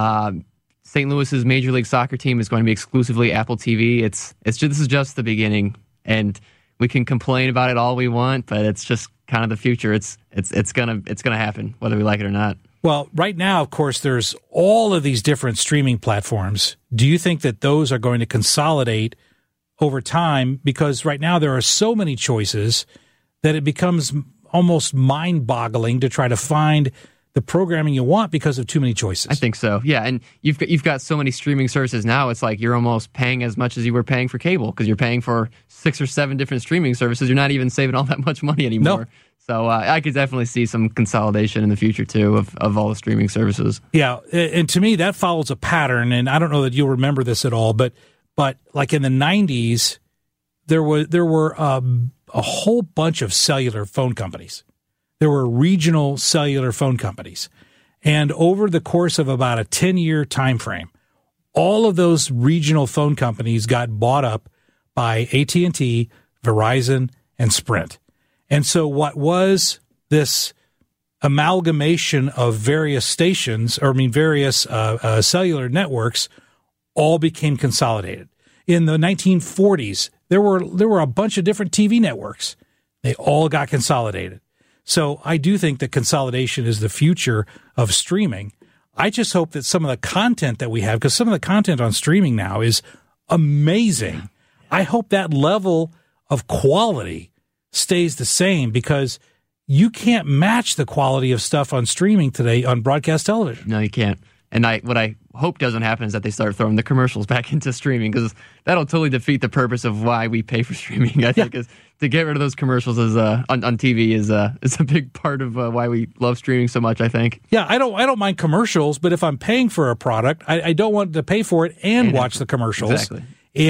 St. Louis's Major League Soccer team is going to be exclusively Apple TV. This is just the beginning, and we can complain about it all we want, but it's just kind of the future. It's gonna happen whether we like it or not. Well, right now, of course, there's all of these different streaming platforms. Do you think that those are going to consolidate over time? Because right now there are so many choices that it becomes almost mind-boggling to try to find the programming you want because of too many choices. I think so. Yeah, and you've got so many streaming services now. It's like you're almost paying as much as you were paying for cable because you're paying for 6 or 7 different streaming services. You're not even saving all that much money anymore. No. So I could definitely see some consolidation in the future too of all the streaming services. Yeah, and to me that follows a pattern. And I don't know that you'll remember this at all, but like in the 90s, there were a whole bunch of cellular phone companies. There were regional cellular phone companies. And over the course of about a 10-year time frame, all of those regional phone companies got bought up by AT&T, Verizon, and Sprint. And so what was this amalgamation of various stations, various cellular networks, all became consolidated. In the 1940s, there were a bunch of different TV networks. They all got consolidated. So I do think that consolidation is the future of streaming. I just hope that some of the content that we have, because some of the content on streaming now is amazing. I hope that level of quality stays the same because you can't match the quality of stuff on streaming today on broadcast television. No, you can't. And what I hope doesn't happen is that they start throwing the commercials back into streaming because that'll totally defeat the purpose of why we pay for streaming. I think is to get rid of those commercials on TV is a big part of why we love streaming so much. I think. Yeah, I don't mind commercials, but if I'm paying for a product, I don't want to pay for it and watch the commercials. Exactly.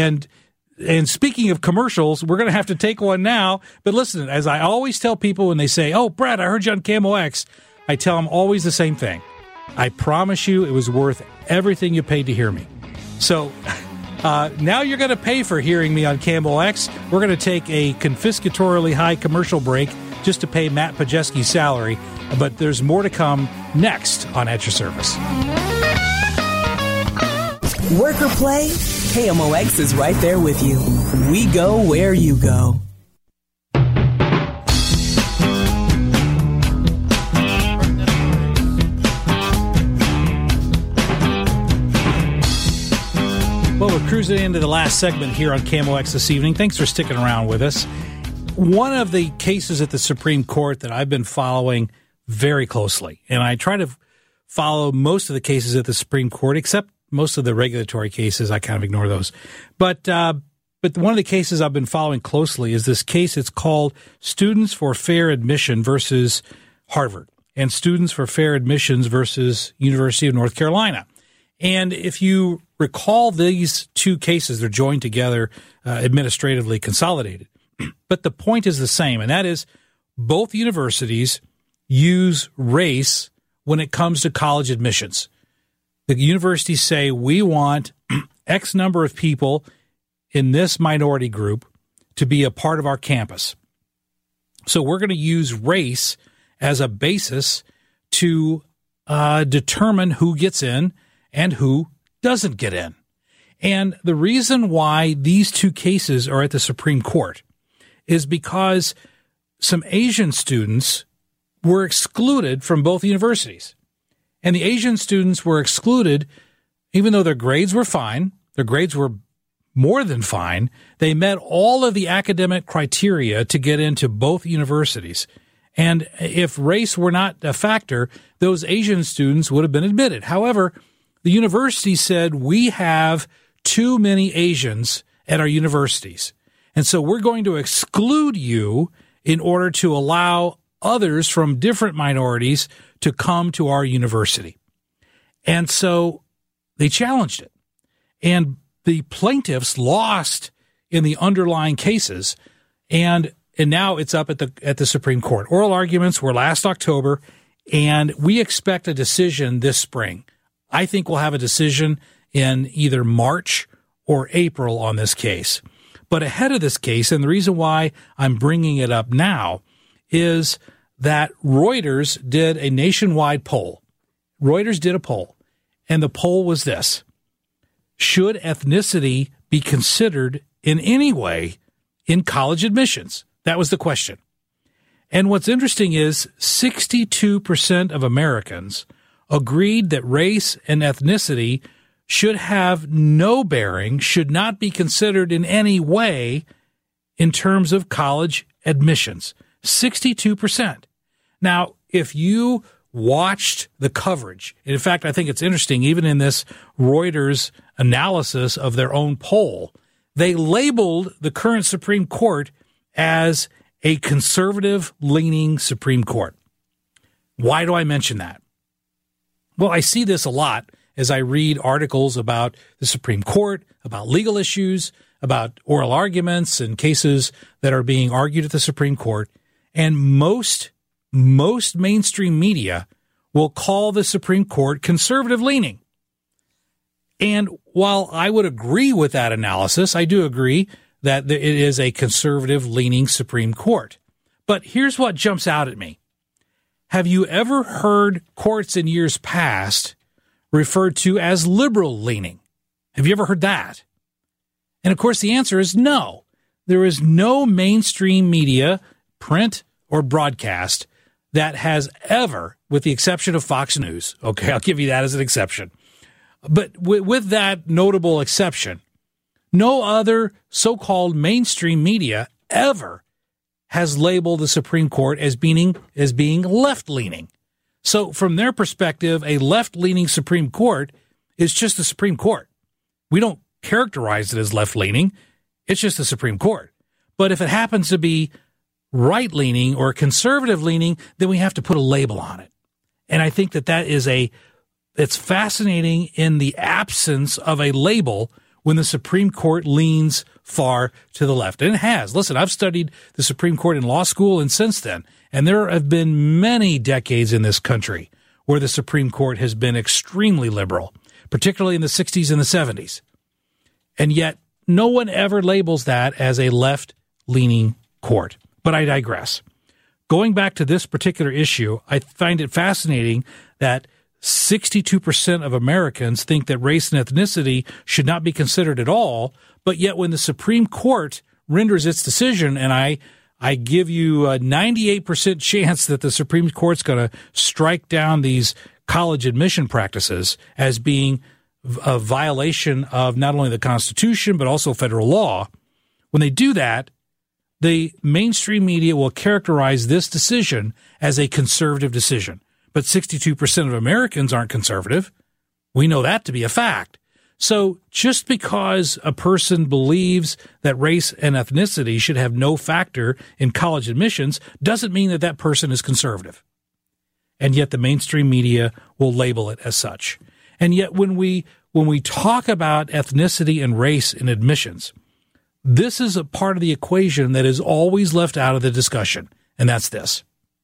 And speaking of commercials, we're going to have to take one now. But listen, as I always tell people when they say, "Oh, Brad, I heard you on KMOX," I tell them always the same thing. I promise you it was worth everything you paid to hear me. So now you're going to pay for hearing me on KMOX. We're going to take a confiscatorily high commercial break just to pay Matt Pajeski's salary. But there's more to come next on At Your Service. Work or play, KMOX is right there with you. We go where you go. Well, we're cruising into the last segment here on KMOX this evening. Thanks for sticking around with us. One of the cases at the Supreme Court that I've been following very closely, and I try to follow most of the cases at the Supreme Court, except most of the regulatory cases. I kind of ignore those. But one of the cases I've been following closely is this case. It's called Students for Fair Admission versus Harvard and Students for Fair Admissions versus University of North Carolina. And if you recall these two cases, they're joined together, administratively consolidated. But the point is the same, and that is both universities use race when it comes to college admissions. The universities say, we want X number of people in this minority group to be a part of our campus. So we're going to use race as a basis to determine who gets in and who doesn't get in. And the reason why these two cases are at the Supreme Court is because some Asian students were excluded from both universities. And the Asian students were excluded even though their grades were fine. Their grades were more than fine. They met all of the academic criteria to get into both universities. And if race were not a factor, those Asian students would have been admitted. However, the university said, we have too many Asians at our universities. And so we're going to exclude you in order to allow others from different minorities to come to our university. And so they challenged it. And the plaintiffs lost in the underlying cases. And now it's up at the Supreme Court. Oral arguments were last October, and we expect a decision this spring. I think we'll have a decision in either March or April on this case. But ahead of this case, and the reason why I'm bringing it up now, is that Reuters did a nationwide poll. Reuters did a poll, and the poll was this: should ethnicity be considered in any way in college admissions? That was the question. And what's interesting is 62% of Americans agreed that race and ethnicity should have no bearing, should not be considered in any way in terms of college admissions. 62%. Now, if you watched the coverage, and in fact, I think it's interesting, even in this Reuters analysis of their own poll, they labeled the current Supreme Court as a conservative-leaning Supreme Court. Why do I mention that? Well, I see this a lot as I read articles about the Supreme Court, about legal issues, about oral arguments and cases that are being argued at the Supreme Court. And most mainstream media will call the Supreme Court conservative-leaning. And while I would agree with that analysis, I do agree that it is a conservative-leaning Supreme Court. But here's what jumps out at me. Have you ever heard courts in years past referred to as liberal-leaning? Have you ever heard that? And, of course, the answer is no. There is no mainstream media, print or broadcast, that has ever, with the exception of Fox News, okay, I'll give you that as an exception, but with that notable exception, no other so-called mainstream media ever has labeled the Supreme Court as being left-leaning. So from their perspective, a left-leaning Supreme Court is just the Supreme Court. We don't characterize it as left-leaning. It's just the Supreme Court. But if it happens to be right-leaning or conservative-leaning, then we have to put a label on it. And I think that it's fascinating in the absence of a label when the Supreme Court leans far to the left. And it has. Listen, I've studied the Supreme Court in law school and since then, and there have been many decades in this country where the Supreme Court has been extremely liberal, particularly in the 60s and the 70s. And yet, no one ever labels that as a left-leaning court. But I digress. Going back to this particular issue, I find it fascinating that 62% of Americans think that race and ethnicity should not be considered at all, but yet when the Supreme Court renders its decision, and I give you a 98% chance that the Supreme Court's going to strike down these college admission practices as being a violation of not only the Constitution, but also federal law, when they do that, the mainstream media will characterize this decision as a conservative decision. But 62% of Americans aren't conservative. We know that to be a fact. So just because a person believes that race and ethnicity should have no factor in college admissions doesn't mean that that person is conservative. And yet the mainstream media will label it as such. And yet when we talk about ethnicity and race in admissions, this is a part of the equation that is always left out of the discussion, and that's this.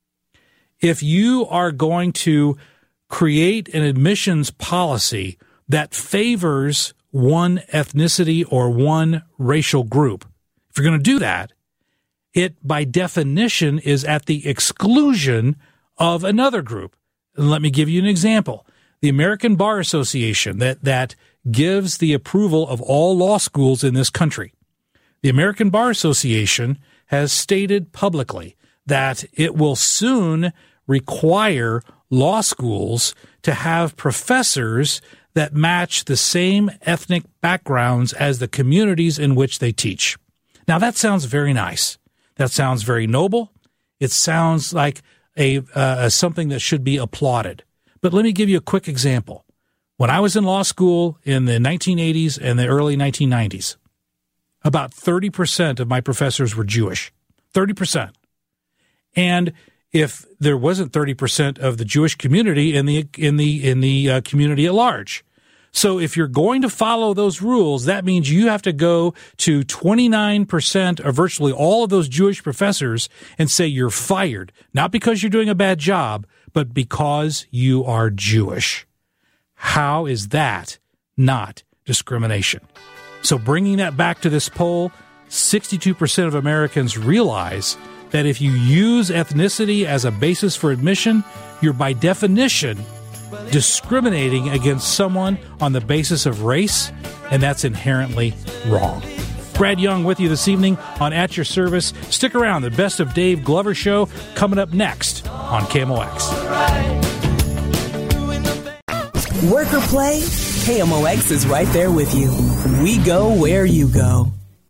If you are going to create an admissions policy that favors one ethnicity or one racial group, if you're going to do that, it by definition is at the exclusion of another group. And let me give you an example. The American Bar Association that gives the approval of all law schools in this country. The American Bar Association has stated publicly that it will soon require law schools to have professors that match the same ethnic backgrounds as the communities in which they teach. Now, that sounds very nice. That sounds very noble. It sounds like something that should be applauded. But let me give you a quick example. When I was in law school in the 1980s and the early 1990s, about 30% of my professors were Jewish. 30%. And if there wasn't 30% of the Jewish community in the community at large. So if you're going to follow those rules, that means you have to go to 29% or virtually all of those Jewish professors and say you're fired, not because you're doing a bad job, but because you are Jewish. How is that not discrimination? So bringing that back to this poll, 62% of Americans realize that if you use ethnicity as a basis for admission, you're by definition discriminating against someone on the basis of race, and that's inherently wrong. Brad Young with you this evening on At Your Service. Stick around. The Best of Dave Glover show coming up next on KMOX. Work or play, KMOX is right there with you. We go where you go.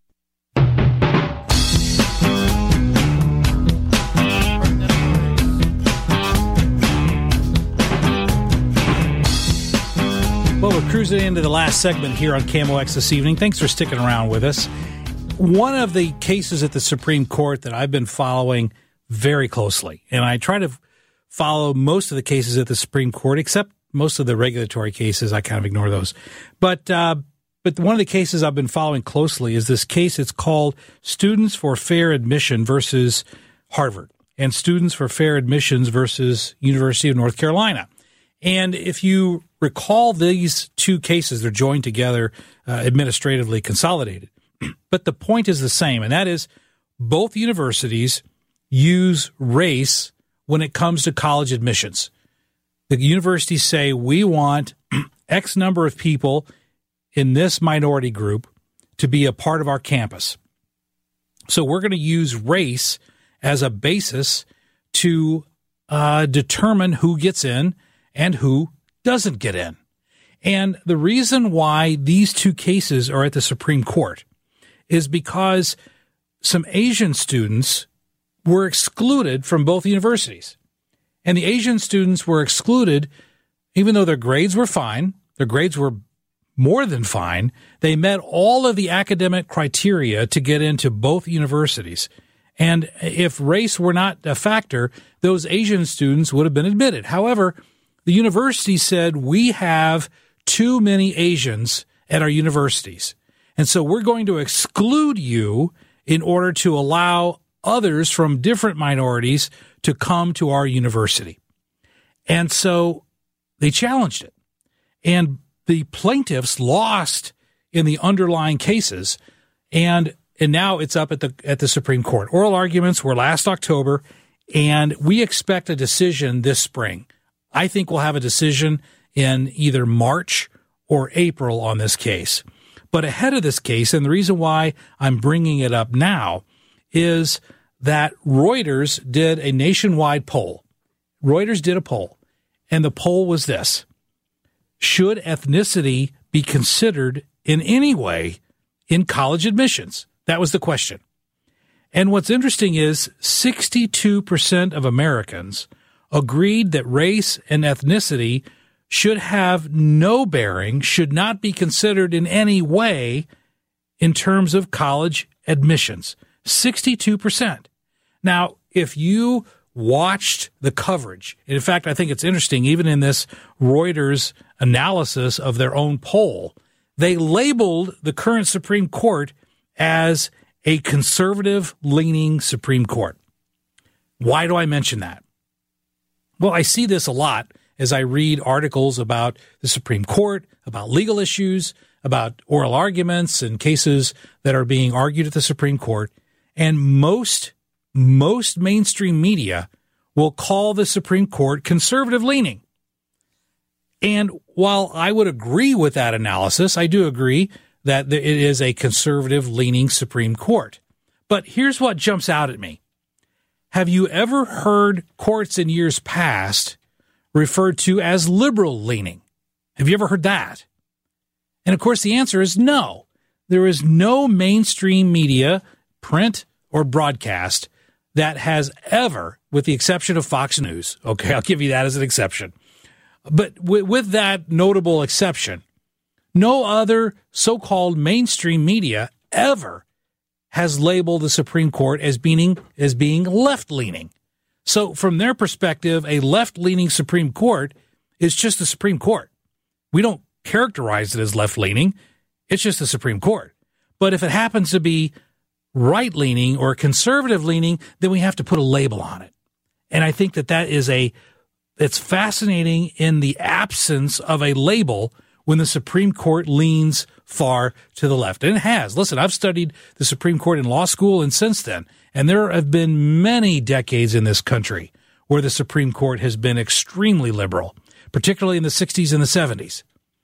Well, we're cruising into the last segment here on KMOX this evening. Thanks for sticking around with us. One of the cases at the Supreme Court that I've been following very closely, and I try to follow most of the cases at the Supreme Court, except most of the regulatory cases, I kind of ignore those. But one of the cases I've been following closely is this case. It's called Students for Fair Admission versus Harvard and Students for Fair Admissions versus University of North Carolina. And if you recall these two cases, they're joined together, administratively consolidated. But the point is the same, and that is both universities use race when it comes to college admissions. The universities say, we want X number of people in this minority group to be a part of our campus. So we're going to use race as a basis to determine who gets in and who doesn't get in. And the reason why these two cases are at the Supreme Court is because some Asian students were excluded from both universities. And the Asian students were excluded, even though their grades were fine, their grades were more than fine, they met all of the academic criteria to get into both universities. And if race were not a factor, those Asian students would have been admitted. However, the university said, we have too many Asians at our universities. And so we're going to exclude you in order to allow others from different minorities to come to our university. And so they challenged it. And the plaintiffs lost in the underlying cases. And now it's up at the Supreme Court. Oral arguments were last October, and we expect a decision this spring. I think we'll have a decision in either March or April on this case. But ahead of this case, and the reason why I'm bringing it up now, is that Reuters did a nationwide poll. Reuters did a poll, and the poll was this. should ethnicity be considered in any way in college admissions? That was the question. And what's interesting is 62% of Americans agreed that race and ethnicity should have no bearing, should not be considered in any way in terms of college admissions. 62%. Now, if you watched the coverage, in fact, I think it's interesting, even in this Reuters analysis of their own poll, they labeled the current Supreme Court as a conservative-leaning Supreme Court. Why do I mention that? Well, I see this a lot as I read articles about the Supreme Court, about legal issues, about oral arguments and cases that are being argued at the Supreme Court. And most mainstream media will call the Supreme Court conservative-leaning. And while I would agree with that analysis, I do agree that it is a conservative-leaning Supreme Court. But here's what jumps out at me. Have you ever heard courts in years past referred to as liberal-leaning? Have you ever heard that? And, of course, the answer is no. There is no mainstream media, print or broadcast, that has ever, with the exception of Fox News, okay, I'll give you that as an exception, but with that notable exception, no other so-called mainstream media ever has labeled the Supreme Court as being left-leaning. So from their perspective, a left-leaning Supreme Court is just the Supreme Court. We don't characterize it as left-leaning. It's just the Supreme Court. But if it happens to be right-leaning or conservative-leaning, then we have to put a label on it. And I think that it's fascinating in the absence of a label when the Supreme Court leans far to the left. And it has. Listen, I've studied the Supreme Court in law school and since then, and there have been many decades in this country where the Supreme Court has been extremely liberal, particularly in the 60s and the 70s.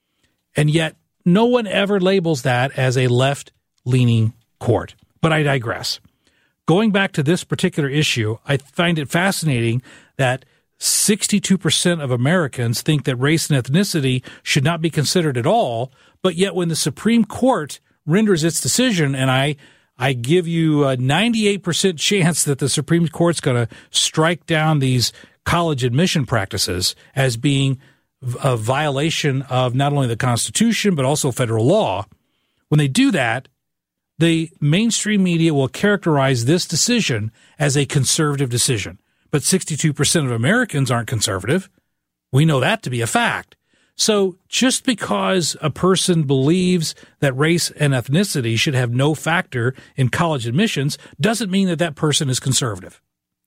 And yet, no one ever labels that as a left-leaning court. But I digress. Going back to this particular issue, I find it fascinating that 62% of Americans think that race and ethnicity should not be considered at all, but yet when the Supreme Court renders its decision, and I give you a 98% chance that the Supreme Court's going to strike down these college admission practices as being a violation of not only the Constitution, but also federal law. When they do that, the mainstream media will characterize this decision as a conservative decision. But 62% of Americans aren't conservative. We know that to be a fact. So just because a person believes that race and ethnicity should have no factor in college admissions doesn't mean that that person is conservative.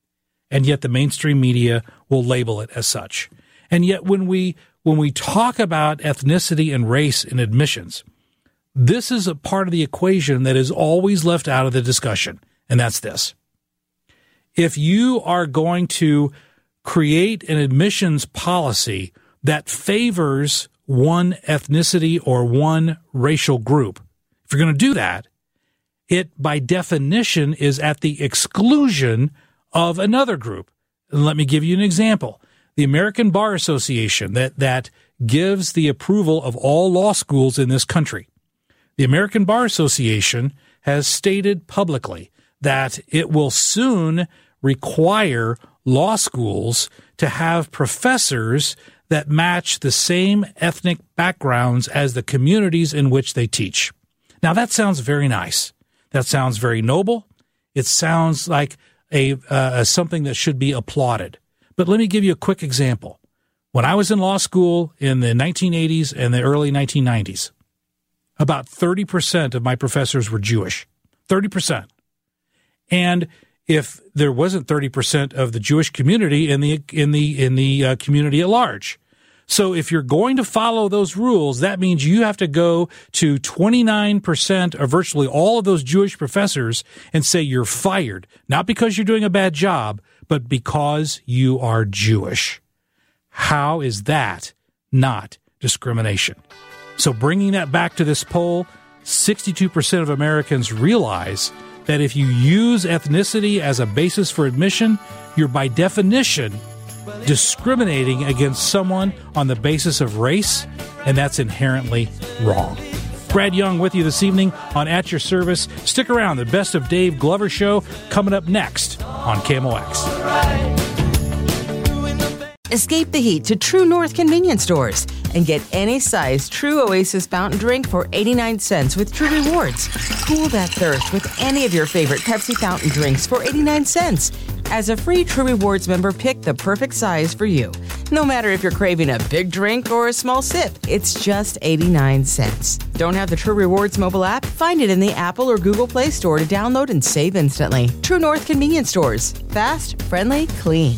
And yet the mainstream media will label it as such. And yet when we talk about ethnicity and race in admissions, this is a part of the equation that is always left out of the discussion, and that's this. If you are going to create an admissions policy that favors one ethnicity or one racial group, if you're going to do that, it by definition is at the exclusion of another group. And let me give you an example. The American Bar Association that gives the approval of all law schools in this country. The American Bar Association has stated publicly that it will soon require law schools to have professors that match the same ethnic backgrounds as the communities in which they teach. Now, that sounds very nice. That sounds very noble. It sounds like something that should be applauded. But let me give you a quick example. When I was in law school in the 1980s and the early 1990s, about 30% of my professors were Jewish. 30%. And if there wasn't 30% of the Jewish community in the community at large. So if you're going to follow those rules, that means you have to go to 29% of virtually all of those Jewish professors and say you're fired, not because you're doing a bad job, but because you are Jewish. How is that not discrimination? So bringing that back to this poll, 62% of Americans realize that if you use ethnicity as a basis for admission, you're by definition discriminating against someone on the basis of race, and that's inherently wrong. Brad Young with you this evening on At Your Service. Stick around. The Best of Dave Glover show coming up next on KMOX. Escape the heat to True North convenience stores and get any size True Oasis fountain drink for 89 cents with True Rewards. Cool that thirst with any of your favorite Pepsi fountain drinks for 89 cents. As a free True Rewards member, pick the perfect size for you. No matter if you're craving a big drink or a small sip, it's just 89 cents. Don't have the True Rewards mobile app? Find it in the Apple or Google Play Store to download and save instantly. True North convenience stores. Fast, friendly, clean.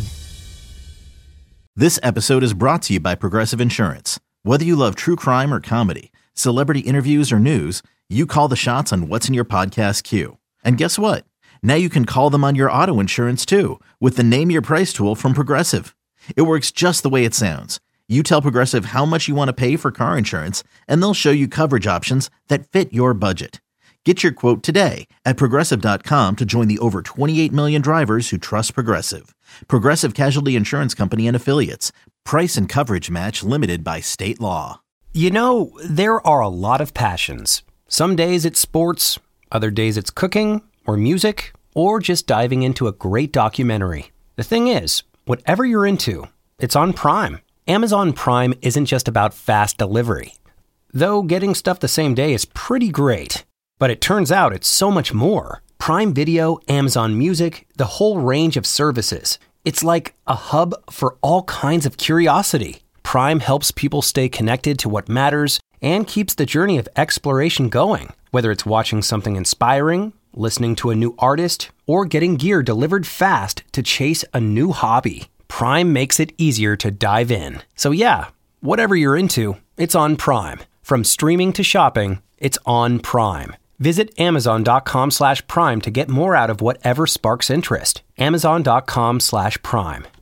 This episode is brought to you by Progressive Insurance. Whether you love true crime or comedy, celebrity interviews or news, you call the shots on what's in your podcast queue. And guess what? Now you can call them on your auto insurance too with the Name Your Price tool from Progressive. It works just the way it sounds. You tell Progressive how much you want to pay for car insurance, and they'll show you coverage options that fit your budget. Get your quote today at Progressive.com to join the over 28 million drivers who trust Progressive. Progressive Casualty Insurance Company and Affiliates. Price and coverage match limited by state law. You know, there are a lot of passions. Some days it's sports, other days it's cooking or music, or just diving into a great documentary. The thing is, whatever you're into, it's on Prime. Amazon Prime isn't just about fast delivery. Though getting stuff the same day is pretty great. But it turns out it's so much more. Prime Video, Amazon Music, the whole range of services. It's like a hub for all kinds of curiosity. Prime helps people stay connected to what matters and keeps the journey of exploration going. Whether it's watching something inspiring, listening to a new artist, or getting gear delivered fast to chase a new hobby, Prime makes it easier to dive in. So yeah, whatever you're into, it's on Prime. From streaming to shopping, it's on Prime. Visit Amazon.com/Prime to get more out of whatever sparks interest. Amazon.com/Prime.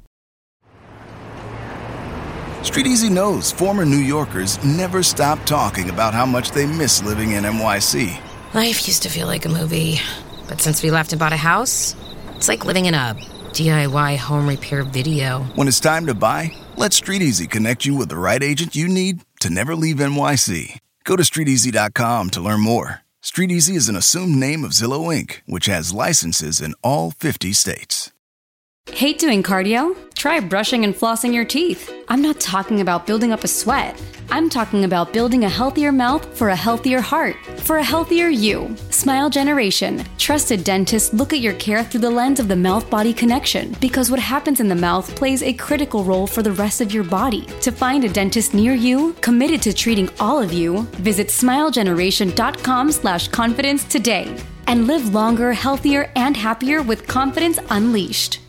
Street Easy knows former New Yorkers never stop talking about how much they miss living in NYC. Life used to feel like a movie, but since we left and bought a house, it's like living in a DIY home repair video. When it's time to buy, let Street Easy connect you with the right agent you need to never leave NYC. Go to StreetEasy.com to learn more. Street Easy is an assumed name of Zillow Inc., which has licenses in all 50 states. Hate doing cardio? Try brushing and flossing your teeth. I'm not talking about building up a sweat. I'm talking about building a healthier mouth for a healthier heart, for a healthier you. Smile Generation. Trusted dentists look at your care through the lens of the mouth-body connection, because what happens in the mouth plays a critical role for the rest of your body. To find a dentist near you, committed to treating all of you, visit smilegeneration.com/confidence today. And live longer, healthier, and happier with confidence unleashed.